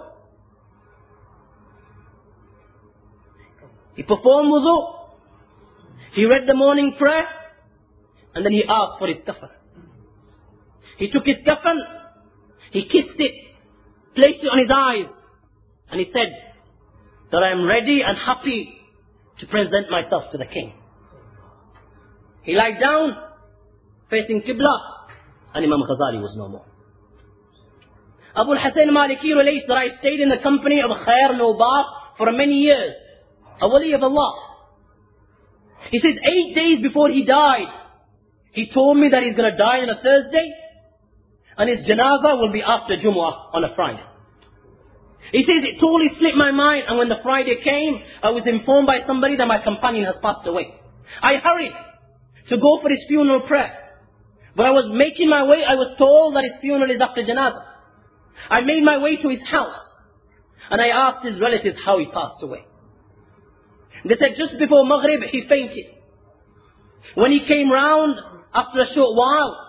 He performed wudu, he read the morning prayer, and then he asked for his kafan. He took his kafan, he kissed it, placed it on his eyes, and he said that I am ready and happy to present myself to the king. He lied down, facing Qibla, and Imam Ghazali was no more. Abu al-Hasan Maliki relates that I stayed in the company of Khair Nobab for many years, a wali of Allah. He says 8 days before he died, he told me that he's going to die on a Thursday, and his janazah will be after Jumu'ah on a Friday. He says it totally slipped my mind, and when the Friday came, I was informed by somebody that my companion has passed away. I hurried to go for his funeral prayer. But I was making my way, I was told that his funeral is after janazah. I made my way to his house, and I asked his relatives how he passed away. They said just before Maghrib he fainted. When he came round, after a short while,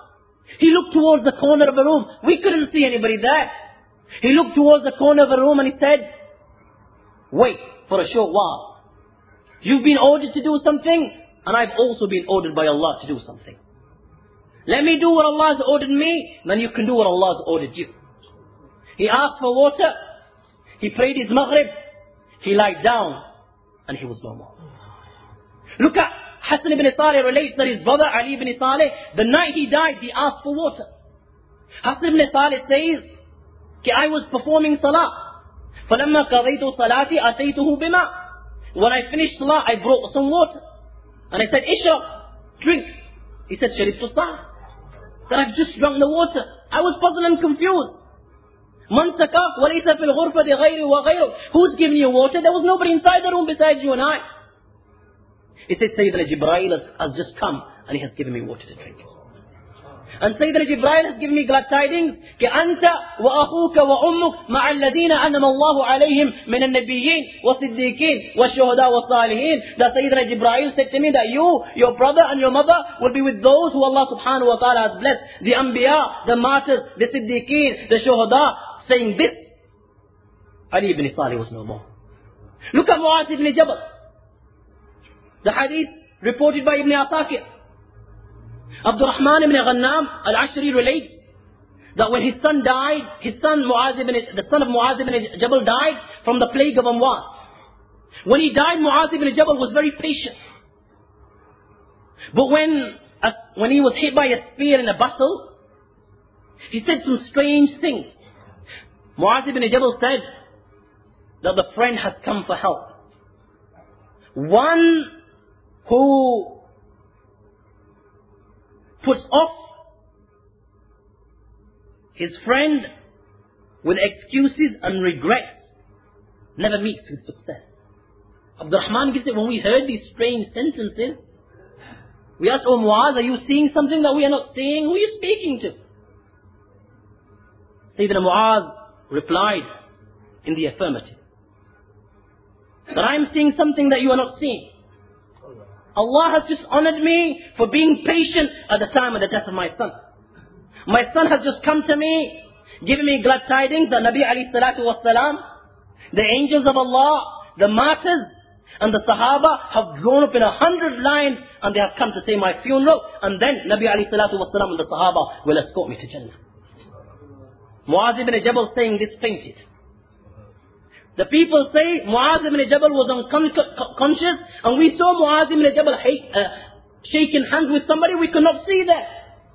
He looked towards the corner of the room. We couldn't see anybody there. He looked towards the corner of the room and he said, wait for a short while. You've been ordered to do something, and I've also been ordered by Allah to do something. Let me do what Allah has ordered me, then you can do what Allah has ordered you. He asked for water. He prayed his Maghrib. He lied down, and he was no more. Look at Hassan ibn Salih relates that his brother Ali ibn Salih, the night he died, he asked for water. Hassan ibn Salih says, I was performing salah. فَلَمَّا قَضَيْتُ صَلَاتِي أَتَيْتُهُ بِمَا. When I finished salah, I brought some water. And I said, Ishrab, drink. He said, Sharibtu sa'. That I've just drunk the water. I was puzzled and confused. Man sakak walaysa fil ghurfati ghayri wa ghayru. Who's giving you water? There was nobody inside the room besides you and I. He said, Sayyidina Jibreel has just come and he has given me water to drink. And Sayyidina Jibreel has given me glad tidings. Ki anta wa akhuka wa ummuk ma'a alladhina anama Allahu alayhim min al-nabiyyin wa siddiqeen wa shuhada wa salihin. That Sayyidina Jibreel said to me that you, your brother and your mother will be with those who Allah subhanahu wa ta'ala has blessed. The anbiya, the martyrs, the siddiqeen, the shuhada. Saying this, Ali ibn Salih was no more. Look at Mu'adh ibn Jabal. The hadith reported by Ibn Asakir. Abdurrahman ibn Ghannam al-Ashri relates that when his son died, the son of Mu'adh ibn Jabal died from the plague of Amwas. When he died, Mu'adh ibn Jabal was very patient. But when he was hit by a spear in a battle, he said some strange things. Mu'adh ibn Jabal said that the friend has come for help. One who puts off his friend with excuses and regrets never meets with success. Abdurrahman gives it, when we heard these strange sentences, we asked, Oh Mu'adh, are you seeing something that we are not seeing? Who are you speaking to? Sayyidina Mu'adh replied in the affirmative. That I am seeing something that you are not seeing. Allah has just honored me for being patient at the time of the death of my son. My son has just come to me, giving me glad tidings that Nabi alayhi salatu wasalam, the angels of Allah, the martyrs, and the Sahaba have grown up in 100 lines and they have come to say my funeral, and then Nabi alayhi salatu wasalam and the Sahaba will escort me to Jannah. Mu'adh ibn Jabal saying this fainted. The people say Mu'adh ibn Jabal was unconscious, and we saw Mu'adh ibn Jabal shaking hands with somebody we could not see there.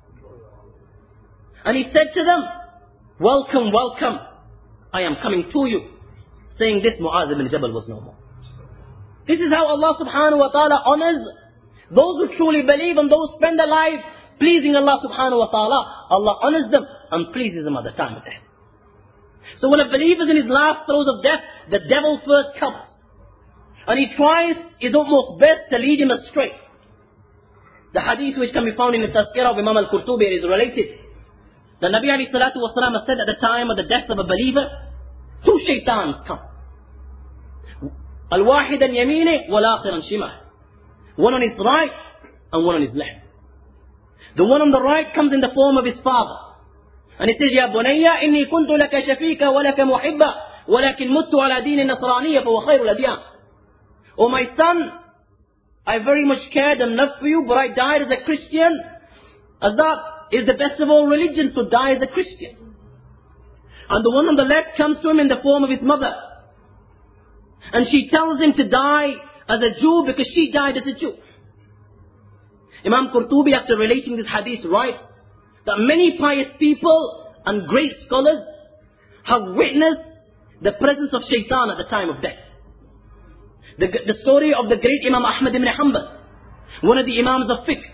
And he said to them, welcome, welcome, I am coming to you. Saying this, Mu'adh ibn Jabal was no more. This is how Allah subhanahu wa ta'ala honors those who truly believe and those who spend their life pleasing Allah subhanahu wa ta'ala. Allah honors them and pleases them at the time of death. So when a believer is in his last throes of death, the devil first comes. And he tries his utmost best to lead him astray. The hadith which can be found in the Tazkirah of Imam al-Qurtubi is related. The Nabi alayhi salatu wasalam said at the time of the death of a believer, 2 shaitans come. Al-wahid an-yamini wal-akhir an-shimah. One on his right and one on his left. The one on the right comes in the form of his father. And he says, Ya bunayya, inni kuntu laka shafika wa laka muhibba, walakin muttu ala deen nasraniyya fa huwa khayrul adyan. Oh my son, I very much cared and loved for you, but I died as a Christian, as that is the best of all religions, so die as a Christian. And the one on the left comes to him in the form of his mother. And she tells him to die as a Jew because she died as a Jew. Imam Qurtubi, after relating this hadith, writes that many pious people and great scholars have witnessed the presence of shaitan at the time of death. The story of the great Imam Ahmad ibn Hanbal, one of the Imams of fiqh.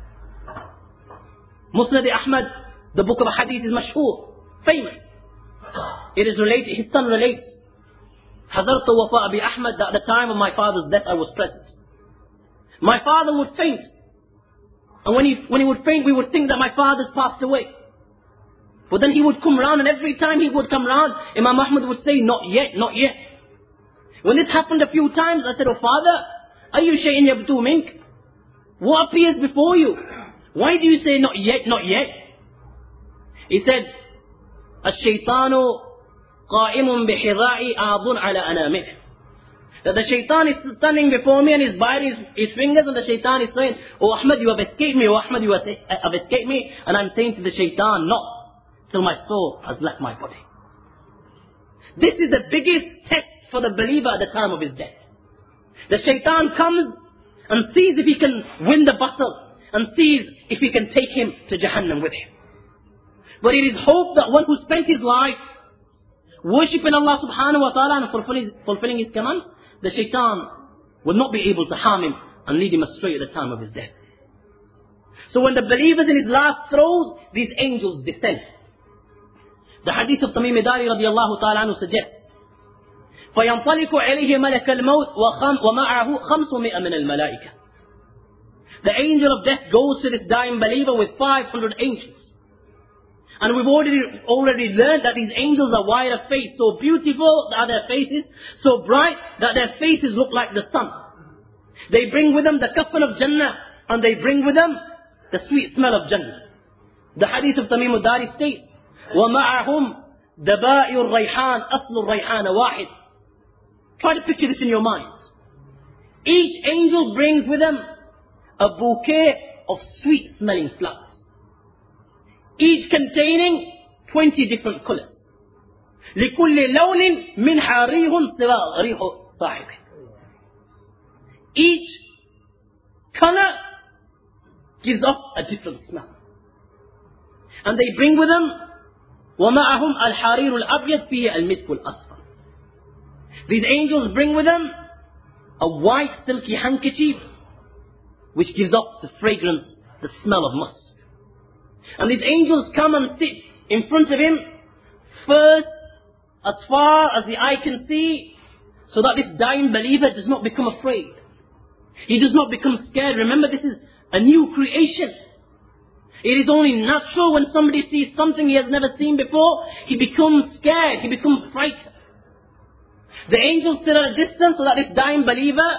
Musnad Ahmad, the book of hadith is mashhur, famous. It is related, his son relates, Hazartu wafa Abi Ahmad, that at the time of my father's death I was present. My father would faint. And when he would faint, we would think that my father's passed away. But then he would come round, and every time he would come round, Imam Ahmad would say, not yet, not yet. When this happened a few times, I said, Oh father, ayyu shay'in yabdu mink? What appears before you? Why do you say not yet, not yet? He said, الشيطان قائم بحذائي آض على أنامه. That the shaitan is standing before me and he's biting his fingers, and the shaitan is saying, "Oh Ahmad, you have escaped me, oh Ahmad, you have escaped me." And I'm saying to the shaitan, "Not till my soul has left my body." This is the biggest test for the believer at the time of his death. The shaitan comes and sees if he can win the battle, and sees if he can take him to Jahannam with him. But it is hoped that one who spent his life worshipping Allah subhanahu wa ta'ala and fulfilling his command, the shaitan will not be able to harm him and lead him astray at the time of his death. So when the believer is in his last throes, these angels descend. The hadith of Tamim Dari radiallahu ta'ala anhu suggests, فَيَنْطَلِقُ عَلَيْهِ مَلَكَ الْمَوْتِ وَمَعَهُ 500 مِنَ الْمَلَائِكَةِ. The angel of death goes to this dying believer with 500 angels. And we've already learned that these angels are white of face, so beautiful are their faces, so bright that their faces look like the sun. They bring with them the kafan of Jannah, and they bring with them the sweet smell of Jannah. The hadith of Tamim Dari states, وَمَعَهُمْ دَبَائِرُ الرَّيْحَانِ أَصْلُ الرَّيْحَانَ وَاحِدٍ. Try to picture this in your minds. Each angel brings with them a bouquet of sweet smelling flowers, each containing 20 different colors. لِكُلِّ لَوْنٍ مِنْ حَرِيهٌ سِوَى رِيحُ صَاحِبِهِ. Each color gives off a different smell. And they bring with them وَمَعَهُمْ الْحَرِيرُ الْأَبْيَضْ فِيهِ الْمِسْكُ الْأَصْفَرُ. These angels bring with them a white silky handkerchief which gives off the fragrance, the smell of musk. And these angels come and sit in front of him, first as far as the eye can see, so that this dying believer does not become afraid. He does not become scared. Remember, this is a new creation. It is only natural when somebody sees something he has never seen before, he becomes scared, he becomes frightened. The angels sit at a distance so that this dying believer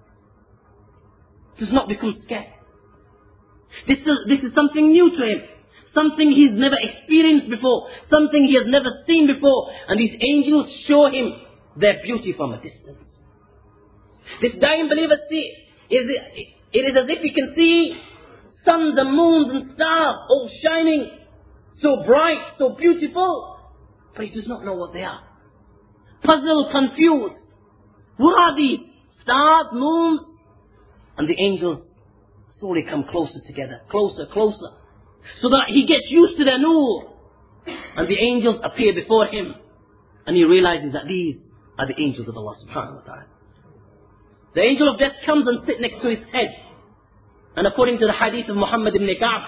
does not become scared. This is something new to him. Something he's never experienced before. Something he has never seen before. And these angels show him their beauty from a distance. This dying believer it is as if he can see suns and moons and stars all shining, so bright, so beautiful, but he does not know what they are. Puzzled, confused. What are these stars, moons? And the angels slowly come closer together, closer, closer, so that he gets used to their nur. And the angels appear before him, and he realizes that these are the angels of Allah subhanahu wa ta'ala. The angel of death comes and sits next to his head. And according to the hadith of Muhammad ibn Ka'b,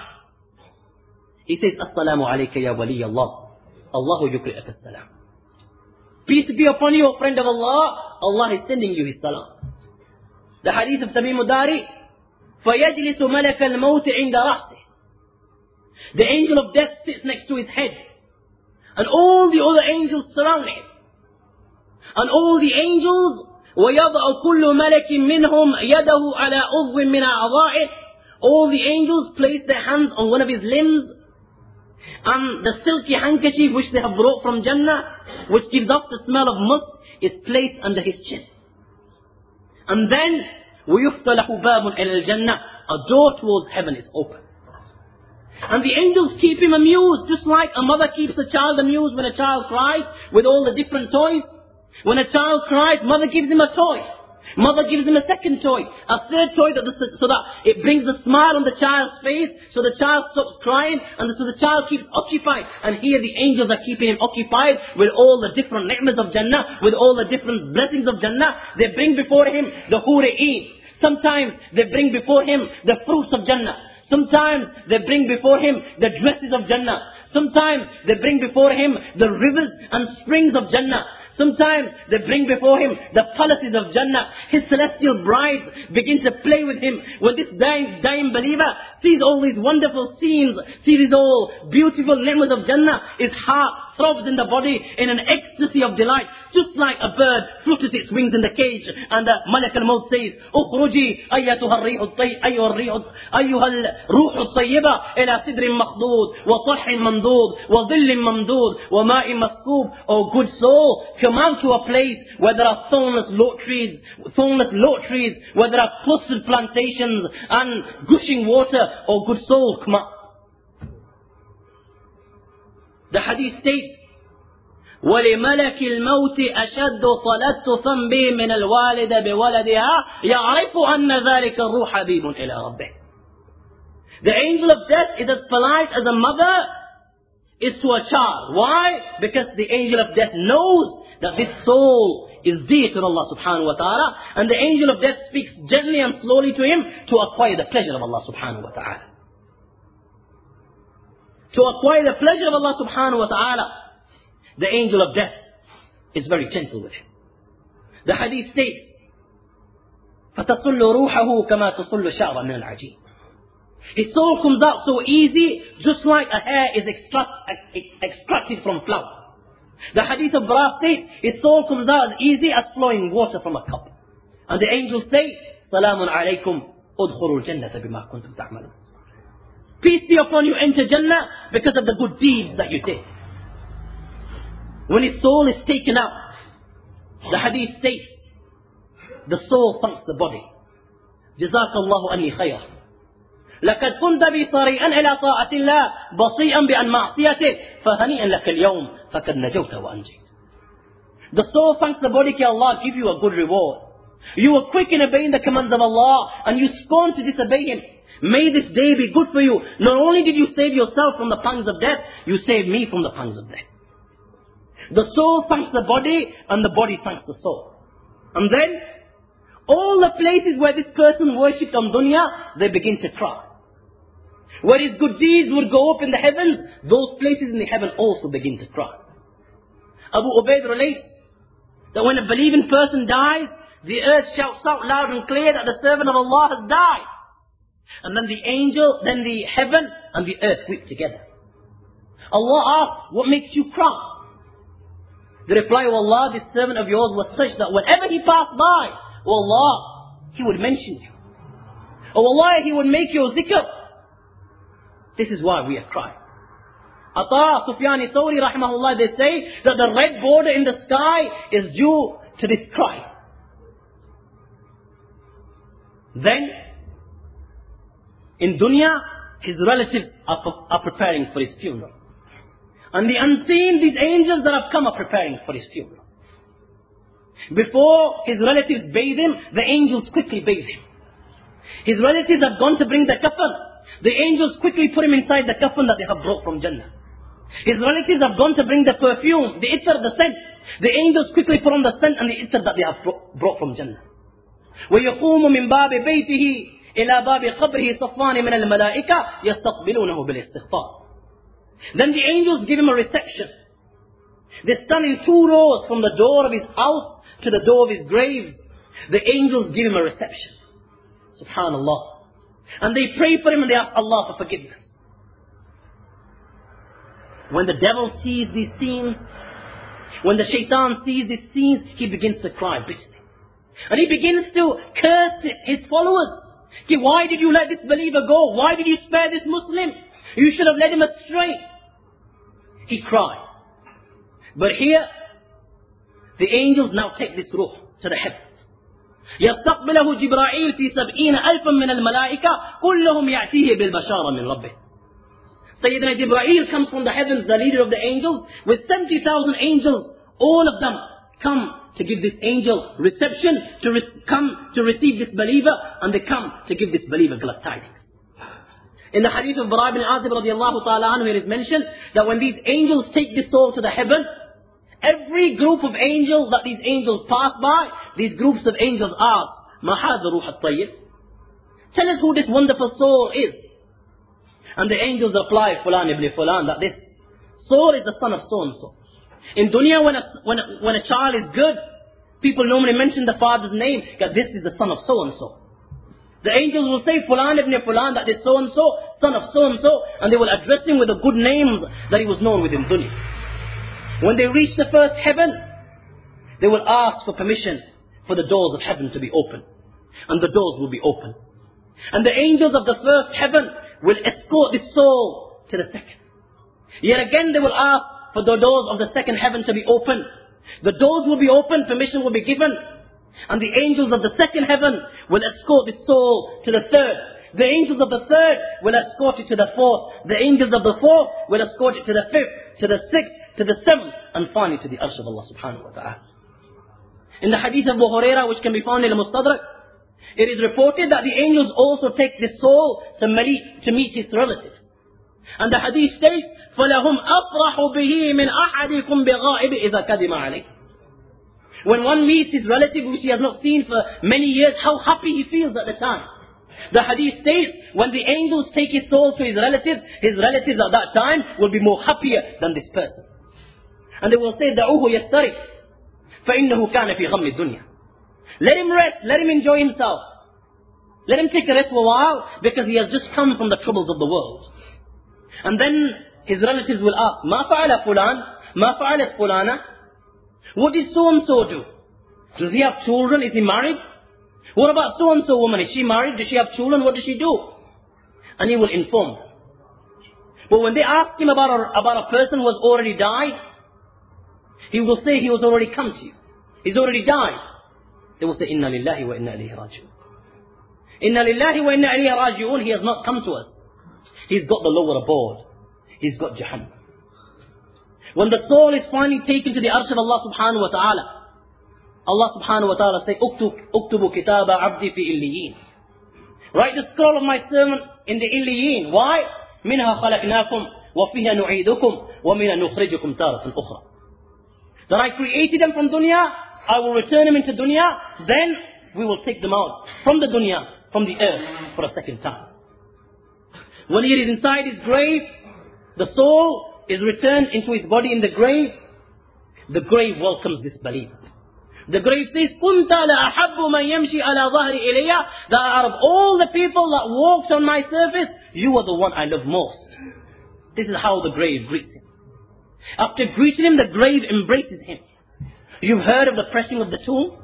he says, Assalamu alayka ya wali Allah. Allahu yukri'aka as-salam. Peace be upon you, O friend of Allah. Allah is sending you his salam. The hadith of Tamim Dari, فَيَجْلِسُ مَلَكَ الْمَوْتِ عِنْدَ رَأْسِهِ. The angel of death sits next to his head. And all the other angels surround him. And all the angels, وَيَضَعُ كُلُّ مَلَكٍ مِّنْهُمْ يَدَهُ عَلَىٰ عُضْوٍ مِّنْ أَعْضَائِهِ. All the angels place their hands on one of his limbs. And the silky handkerchief which they have brought from Jannah, which gives off the smell of musk, is placed under his chin. And then, وَيُفْتَلَحُ بَابٌ إِلَى الْجَنَّةِ. A door towards heaven is open. And the angels keep him amused, just like a mother keeps a child amused when a child cries, with all the different toys. When a child cries, mother gives him a toy. Mother gives him a second toy, a third toy, so that it brings a smile on the child's face, so the child stops crying, and so the child keeps occupied. And here the angels are keeping him occupied with all the different ni'mas of Jannah, with all the different blessings of Jannah. They bring before him the Hura'een. Sometimes they bring before him the fruits of Jannah. Sometimes they bring before him the dresses of Jannah. Sometimes they bring before him the rivers and springs of Jannah. Sometimes they bring before him the palaces of Jannah. His celestial brides begin to play with him. When this dying believer sees all these wonderful scenes, sees these all beautiful ni'mas of Jannah, his heart throbs in the body in an ecstasy of delight. Just like a bird flutters its wings in the cage and the Malak al-Maut says, "Ukhruji ayyatuha al-ruh al-tayyiba ila sidrin makhdud wa talhin mamdud wa dhillin mamdud wa ma'in maskoob." O good soul, come out to a place where there are thornless lote trees, where there are clustered plantations and gushing water. O good soul, come out. The hadith states, وَلِمَلَكِ الْمَوْتِ أَشَدُّ طَلَتُّ ذَنْبِي مِنَ الْوَالِدَ بِوَلَدِهَا يَعْرِفُ أَنَّ ذَلِكَ الرُّوحَ حَبِيبٌ إِلَىٰ رَبِّهِ. The angel of death is as polite as a mother is to a child. Why? Because the angel of death knows that this soul is dear to Allah subhanahu wa ta'ala, and the angel of death speaks gently and slowly to him to acquire the pleasure of Allah subhanahu wa ta'ala. To acquire the pleasure of Allah subhanahu wa ta'ala, the angel of death is very gentle with him. The hadith states, فَتَصُلُّ رُوحَهُ كَمَا تَصُلُّ شَعْرًا مِنَ الْعَجِينِ. His soul comes out so easy, just like a hair is extracted from flour. The hadith of Bara states, his soul comes out as easy as flowing water from a cup. And the angels say, سَلَامٌ عَلَيْكُمْ أُدْخُلُوا الْجَنَّةَ بِمَا كُنْتُمْ تَعْمَلُونَ. Peace be upon you, enter Jannah because of the good deeds that you did. When his soul is taken out, the hadith states, the soul thanks the body. جزاك الله أني خير. لقد كنت بي طريقا إلى طاعة الله بطيئا بأن معصيته فهنيئا لك اليوم فقد نجوت وأنجيت. The soul thanks the body, that Allah give you a good reward. You were quick in obeying the commands of Allah and you scorned to disobey Him. May this day be good for you. Not only did you save yourself from the pangs of death, you saved me from the pangs of death. The soul thanks the body and the body thanks the soul. And then, all the places where this person worshipped on dunya, they begin to cry. Where his good deeds would go up in the heavens, those places in the heaven also begin to cry. Abu Ubaid relates that when a believing person dies, the earth shouts out loud and clear that the servant of Allah has died. And then the angel, then the heaven and the earth weep together. Allah asks, what makes you cry? The reply, oh Allah, this servant of yours was such that whenever he passed by, oh Allah, he would mention you. Oh Allah, he would make your zikr. This is why we are crying. Ata, Sufyan Thawri, rahimahullah, they say that the red border in the sky is due to this cry. Then, in dunya, his relatives are preparing for his funeral. And the unseen, these angels that have come are preparing for his funeral. Before his relatives bathe him, the angels quickly bathe him. His relatives have gone to bring the kafan. The angels quickly put him inside the kafan that they have brought from Jannah. His relatives have gone to bring the perfume, the ittar, the scent. The angels quickly put on the scent and the ittar that they have brought from Jannah. وَيَقُومُ مِنْ بَابِ بَيْتِهِ إِلَى بَابِ قَبْرِهِ صَفْوَانِ مِنَ الْمَلَائِكَةِ يَسْتَقْبِلُونَهُ بِالْإِسْتِغْفَارِ. Then the angels give him a reception. They stand in 2 rows from the door of his house to the door of his grave. The angels give him a reception. Subhanallah. And they pray for him and they ask Allah for forgiveness. When the devil sees these scenes, when the shaitan sees these scenes, he begins to cry bitterly. And he begins to curse his followers. Okay, why did you let this believer go? Why did you spare this Muslim? You should have led him astray. He cried. But here, the angels now take this ruh to the heavens. يستقبله جبرائيل في 70,000 من الملائكة كلهم يأتيه بالبشارة من ربه. Sayyidina Jibreel comes from the heavens, the leader of the angels, with 70,000 angels. All of them come to give this angel reception, come to receive this believer, and they come to give this believer glad tidings. In the hadith of Bara ibn Azib radiallahu ta'ala anhu, it is mentioned that when these angels take this soul to the heaven, every group of angels that these angels pass by, these groups of angels ask, مَا هَذَا الرُّوحَ الطَّيِّبُ? Tell us who this wonderful soul is. And the angels reply, Fulan ibn Fulan, that this soul is the son of so-and-so. In dunya, when a child is good, people normally mention the father's name, that this is the son of so-and-so. The angels will say, Fulan ibn Fulan, that is so-and-so, son of so-and-so, and they will address him with the good names that he was known with in dunya. When they reach the first heaven, they will ask for permission for the doors of heaven to be open. And the doors will be open. And the angels of the first heaven will escort this soul to the second. Yet again they will ask for the doors of the second heaven to be open. The doors will be open, permission will be given. And the angels of the second heaven will escort this soul to the third. The angels of the third will escort it to the fourth. The angels of the fourth will escort it to the fifth, to the sixth, to the seventh, and finally to the arsh of Allah subhanahu wa ta'ala. In the hadith of Abu Hurairah, which can be found in the Mustadrak, it is reported that the angels also take this soul to meet his relatives. And the hadith states, فَلَهُمْ أَفْرَحُ بِهِ مِنْ أَحَدِكُمْ بِغَائِبِ إِذَا كَدِمَ عَلَيْهِ. When one meets his relative which he has not seen for many years, how happy he feels at the time. The hadith states, when the angels take his soul to his relatives at that time will be more happier than this person. And they will say, دَعُوهُ يَسْتَرِفْ فَإِنَّهُ كَانَ فِي غَمِّ الدُّنْيَا. Let him rest, let him enjoy himself. Let him take a rest for a while, because he has just come from the troubles of the world. And then his relatives will ask, مَا فَعَلَ فُلَانَ مَا فَعَلَتْ فُلَانَ. What did so-and-so do? Does he have children? Is he married? What about so-and-so woman? Is she married? Does she have children? What does she do? And he will inform them. But when they ask him about a person who has already died, he will say he has already come to you. He's already died. They will say, Inna lillahi wa inna ilayhi raji'un. Inna lillahi wa inna ilayhi raji'un. He has not come to us. He's got the lower abode. He's got Jahannam. When the soul is finally taken to the arsh of Allah subhanahu wa ta'ala, Allah subhanahu wa ta'ala says, Uktubu kitaba abdi fi illiyin. Write the scroll of my servant in the illiyin. Why? Minha khalaqnakum wa fiha nu'idukum wa minha nukhrijukum taratan ukhra. That I created them from dunya, I will return them into dunya, then we will take them out from the dunya, from the earth, for a second time. When he is inside his grave, the soul is returned into his body in the grave. The grave welcomes this believer. The grave says, كُنْتَ لَأَحَبُّ مَنْ يَمْشِي عَلَى ظَهْرِ إِلَيَّ. That out of all the people that walked on my surface, you are the one I love most. This is how the grave greets him. After greeting him, the grave embraces him. You've heard of the pressing of the tomb?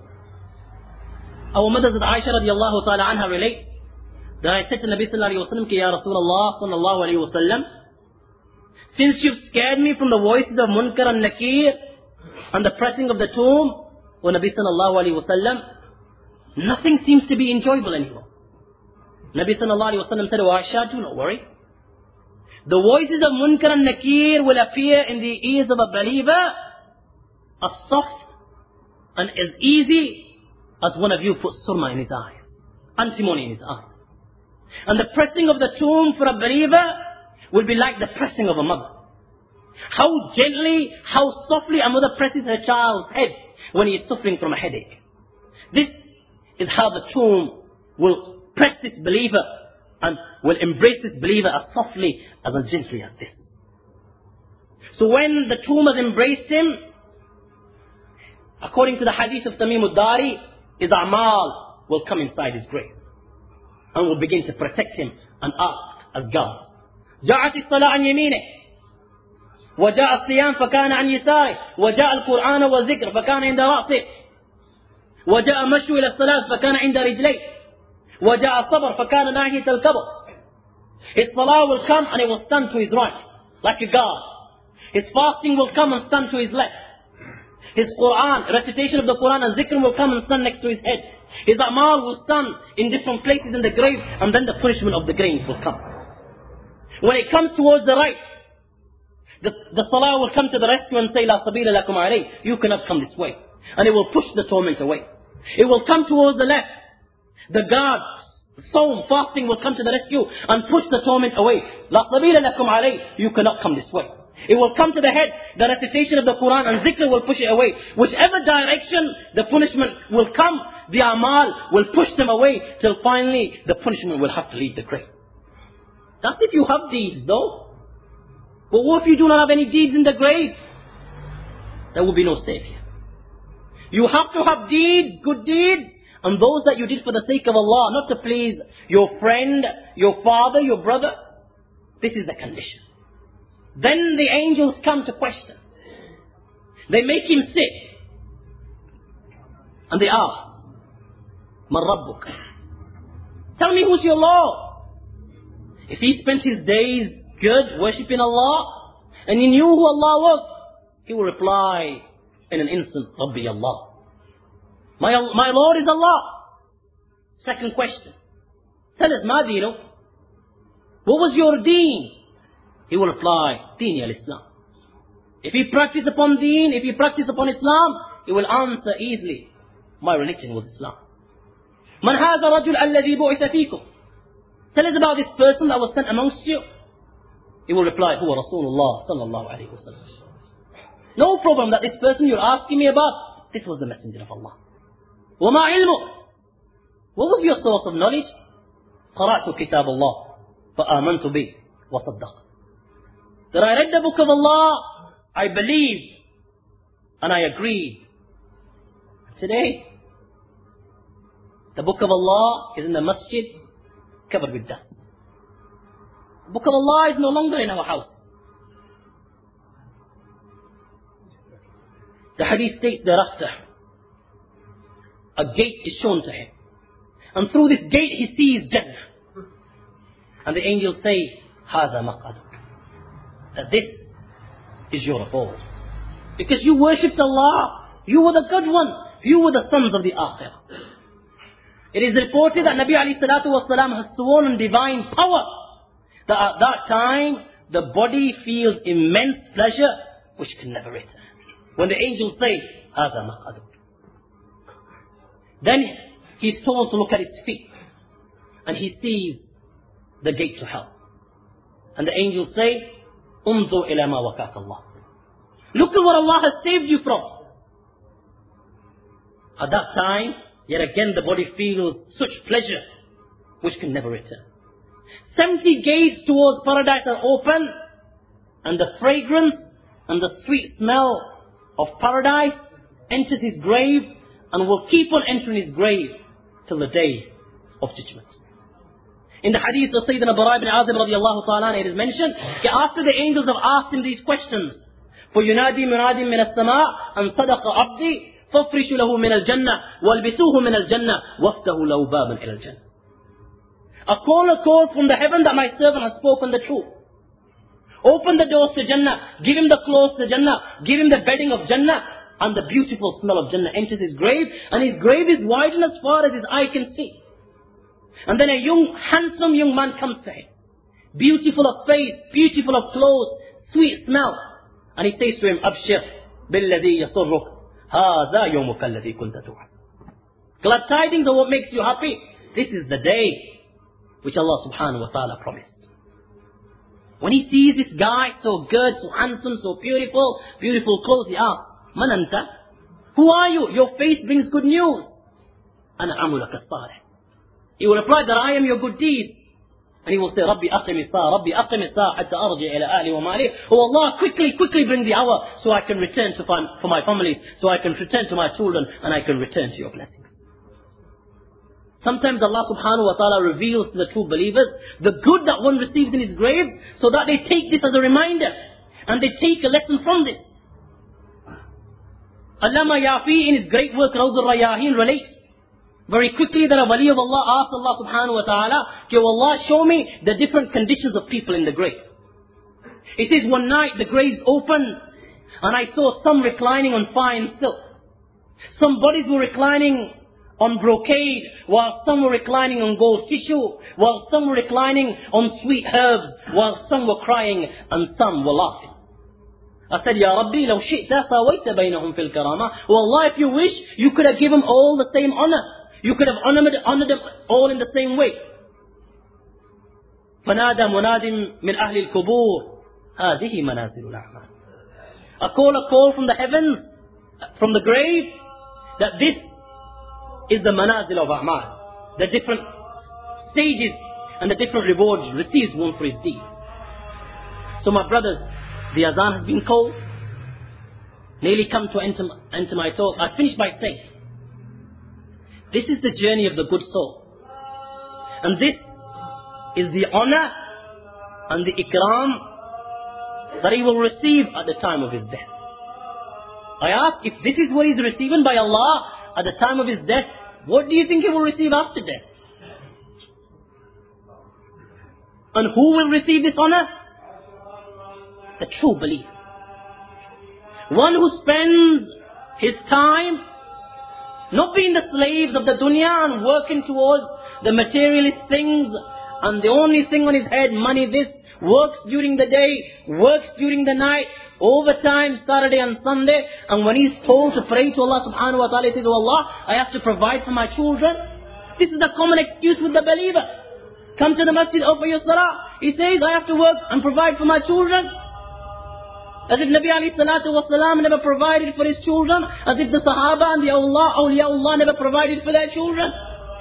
Our mother Aisha radiallahu ta'ala anha relates that I said to Nabi sallallahu alayhi wa sallam, Ya Rasulullah sallallahu alayhi wa sallam, since you've scared me from the voices of Munkar and Nakir and the pressing of the tomb, O Nabi sallallahu alayhi wa sallam, nothing seems to be enjoyable anymore. Nabi sallallahu alayhi wa sallam said, O Aisha, do not worry. The voices of Munkar and Nakir will appear in the ears of a believer as soft and as easy as one of you puts surma in his eyes, antimony in his eyes. And the pressing of the tomb for a believer will be like the pressing of a mother. How gently, how softly a mother presses her child's head when he is suffering from a headache. This is how the tomb will press this believer and will embrace this believer as softly as gently as this. So when the tomb has embraced him, according to the hadith of Tamim al-Dari, his a'mal will come inside his grave and will begin to protect him and act as guards. جاءت الصلاة عن يمينه وجاء الصيام فكان عن يساره وجاء القرآن والذكر فكان عند رأسه وجاء مشي إلى الصلاة فكان عند رجليه وجاء الصبر فكان ناحية القبر. His salah will come and it will stand to his right like a guard. His fasting will come and stand to his left. His Quran, recitation of the Quran and zikr will come and stand next to his head. His a'mal will stand in different places in the grave, and then the punishment of the grave will come. When it comes towards the right, the salah will come to the rescue and say, La sabila lakum alayh, you cannot come this way. And it will push the torment away. It will come towards the left. The guard, sawm, fasting will come to the rescue and push the torment away. La sabila lakum alayh, you cannot come this way. It will come to the head, the recitation of the Quran and zikr will push it away. Whichever direction the punishment will come, the amal will push them away till finally the punishment will have to leave the grave. That's if you have deeds though. But what if you do not have any deeds in the grave? There will be no savior. You have to have deeds, good deeds, and those that you did for the sake of Allah, not to please your friend, your father, your brother. This is the condition. Then the angels come to question. They make him sit. And they ask, Man Rabbuk? Tell me who's your Lord. If he spent his days good worshipping Allah, and he knew who Allah was, he will reply in an instant, Rabbi Allah. My Lord is Allah. Second question. Tell us, Ma Dinu? What was your deen? He will reply, Deen al-Islam. If he practiced upon deen, if he practiced upon Islam, he will answer easily, my religion was Islam. Man hadha rajul alladhi bu'itha fikum? Tell us about this person that was sent amongst you. He will reply, Huwa Rasulullah sallallahu alayhi wa sallam. No problem that this person you're asking me about, this was the messenger of Allah. وَمَا عِلْمُ? What was your source of knowledge? قَرَأْتُ كِتَابَ اللَّهِ فَآمَنْتُ بِهِ وَصَدَّقْتُ. That I read the book of Allah, I believed, and I agreed. Today, the book of Allah is in the masjid, covered with dust. The book of Allah is no longer in our house. The hadith states thereafter, a gate is shown to him. And through this gate he sees Jannah. And the angels say, هَذَا مَقْعَدُكَ. That this is your abode. Because you worshipped Allah. You were the good one. You were the sons of the Akhirah. It is reported that Nabi alayhi salatu wasalam has sworn in divine power that at that time the body feels immense pleasure which can never return. When the angels say, هَذَا مَقْعَدُكَ. Then he's told to look at his feet. And he sees the gate to hell. And the angels say, انظر إلى ما وكاك الله. Look at what Allah has saved you from. At that time, yet again the body feels such pleasure which can never return. 70 gates towards paradise are open, and the fragrance and the sweet smell of paradise enters his grave and will keep on entering his grave till the day of judgment. In the hadith of Sayyidina Bara ibn Azib radiallahu ta'ala, it is mentioned that after the angels have asked him these questions, فَيُنَادِي مُنَادٍ مِنَ السَّمَاءِ أَنْ صَدَقَ عَبْدِي فَافْرِشُ لَهُ مِنَ الْجَنَّةِ وَالْبِسُوهُ مِنَ الْجَنَّةِ وَافْتَهُ لَهُ بَابًا إِلَى الْجَنَّةِ. A caller calls from the heaven that my servant has spoken the truth. Open the doors to Jannah, give him the clothes to Jannah, give him the bedding of Jannah, and the beautiful smell of Jannah enters his grave, and his grave is widened as far as his eye can see. And then a handsome young man comes to him, beautiful of face, beautiful of clothes, sweet smell. And he says to him, Abshir billadhi yasurruk, hadha yawmuka alladhi kunta tu'ad. Glad tidings of what makes you happy. This is the day which Allah subhanahu wa ta'ala promised. When he sees this guy, so good, so handsome, so beautiful, beautiful clothes, he asks, Man anta? Who are you? Your face brings good news. Ana amulaka as-salih. He will reply that I am your good deed. And he will say, Rabbi aqim as-sa'a, Rabbi aqim as-sa'a, hatta arji ila ahli wa ma'ali. Oh Allah, quickly bring the hour so I can return for my family, so I can return to my children, and I can return to your blessings. Sometimes Allah subhanahu wa ta'ala reveals to the true believers the good that one receives in his grave, so that they take this as a reminder, and they take a lesson from this. Allama Yafi in his great work Rawz al-Rayahin relates very quickly that a wali of Allah asked Allah subhanahu wa ta'ala, "O Allah, show me the different conditions of people in the grave." It says, one night the graves opened, and I saw some reclining on fine silk. Some bodies were reclining on brocade, while some were reclining on gold tissue, while some were reclining on sweet herbs, while some were crying and some were laughing. I said, Ya Rabbi, لو شئت ساويت بينهم في الكرامة. Oh Allah, if you wish, you could have given all the same honor. You could have honored them all in the same way. فنادى مناد من أهل القبور هذه منازل الأعمال. A call from the heavens, from the grave, that this is the manazil of a'mal, the different stages and the different rewards receives one for his deeds. So my brothers, the azan has been called. Nearly come to enter my talk. I finish by saying, this is the journey of the good soul. And this is the honor and the ikram that he will receive at the time of his death. I ask, if this is what he's receiving by Allah at the time of his death, what do you think he will receive after death? And who will receive this honor? The true believer. One who spends his time not being the slaves of the dunya and working towards the materialist things, and the only thing on his head, money, this, works during the day, works during the night, overtime, Saturday and Sunday, and when he's told to pray to Allah subhanahu wa ta'ala, he says, oh Allah, I have to provide for my children. This is the common excuse with the believer. Come to the masjid, offer your salah. He says, I have to work and provide for my children. As if Nabi alayhi salatu wasalam never provided for his children. As if the Sahaba and the awliyaullah never provided for their children.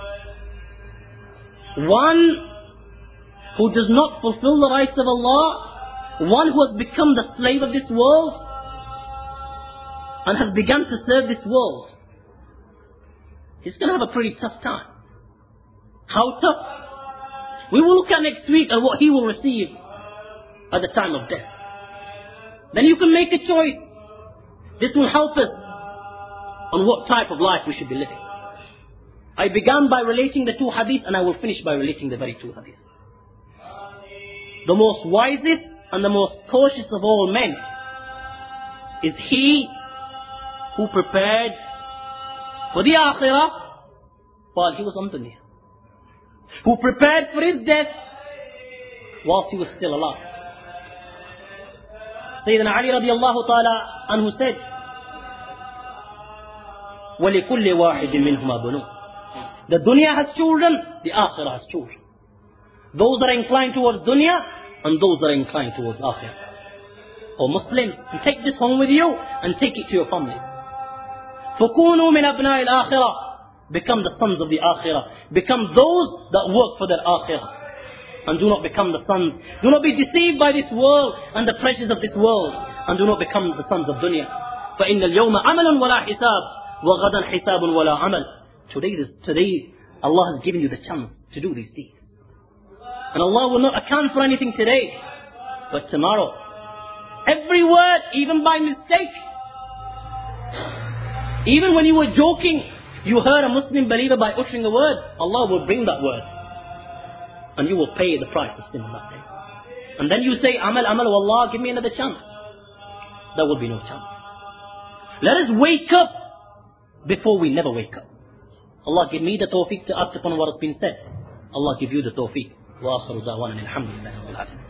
One who does not fulfill the rights of Allah, one who has become the slave of this world and has begun to serve this world, he's going to have a pretty tough time. How tough? We will look at next week at what he will receive at the time of death. Then you can make a choice. This will help us on what type of life we should be living. I began by relating the two hadiths, and I will finish by relating the very two hadiths. The most wisest and the most cautious of all men is he who prepared for the akhirah while he was on dunya. Who prepared for his death whilst he was still alive. Sayyidina Ali radiallahu ta'ala anhu said, وَلِكُلِّ وَاحِدٍ مِّنْهُمَا بَنُونَ. The dunya has children, the akhirah has children. Those that are inclined towards dunya and those that are inclined towards akhirah. O Muslims, you take this home with you and take it to your family. فَكُونُوا مِنْ أَبْنَاءِ الْآخِرَةِ. Become the sons of the akhirah. Become those that work for their akhirah. And do not become the sons. Do not be deceived by this world and the pleasures of this world. And do not become the sons of dunya. فَإِنَّ الْيَوْمَ عَمَلٌ وَلَا حِسَابٌ وَغَدًا حِسَابٌ وَلَا عَمَلٌ. Today, Allah has given you the chance to do these deeds. And Allah will not account for anything today, but tomorrow. Every word, even by mistake. Even when you were joking, you heard a Muslim believer by uttering a word, Allah will bring that word. And you will pay the price of sin on that day. And then you say, Amal, wallah, give me another chance. There will be no chance. Let us wake up before we never wake up. Allah give me the tawfiq to act upon what has been said. Allah give you the tawfiq. Wa akhiru da'wana alhamdulillahi rabbil alamin.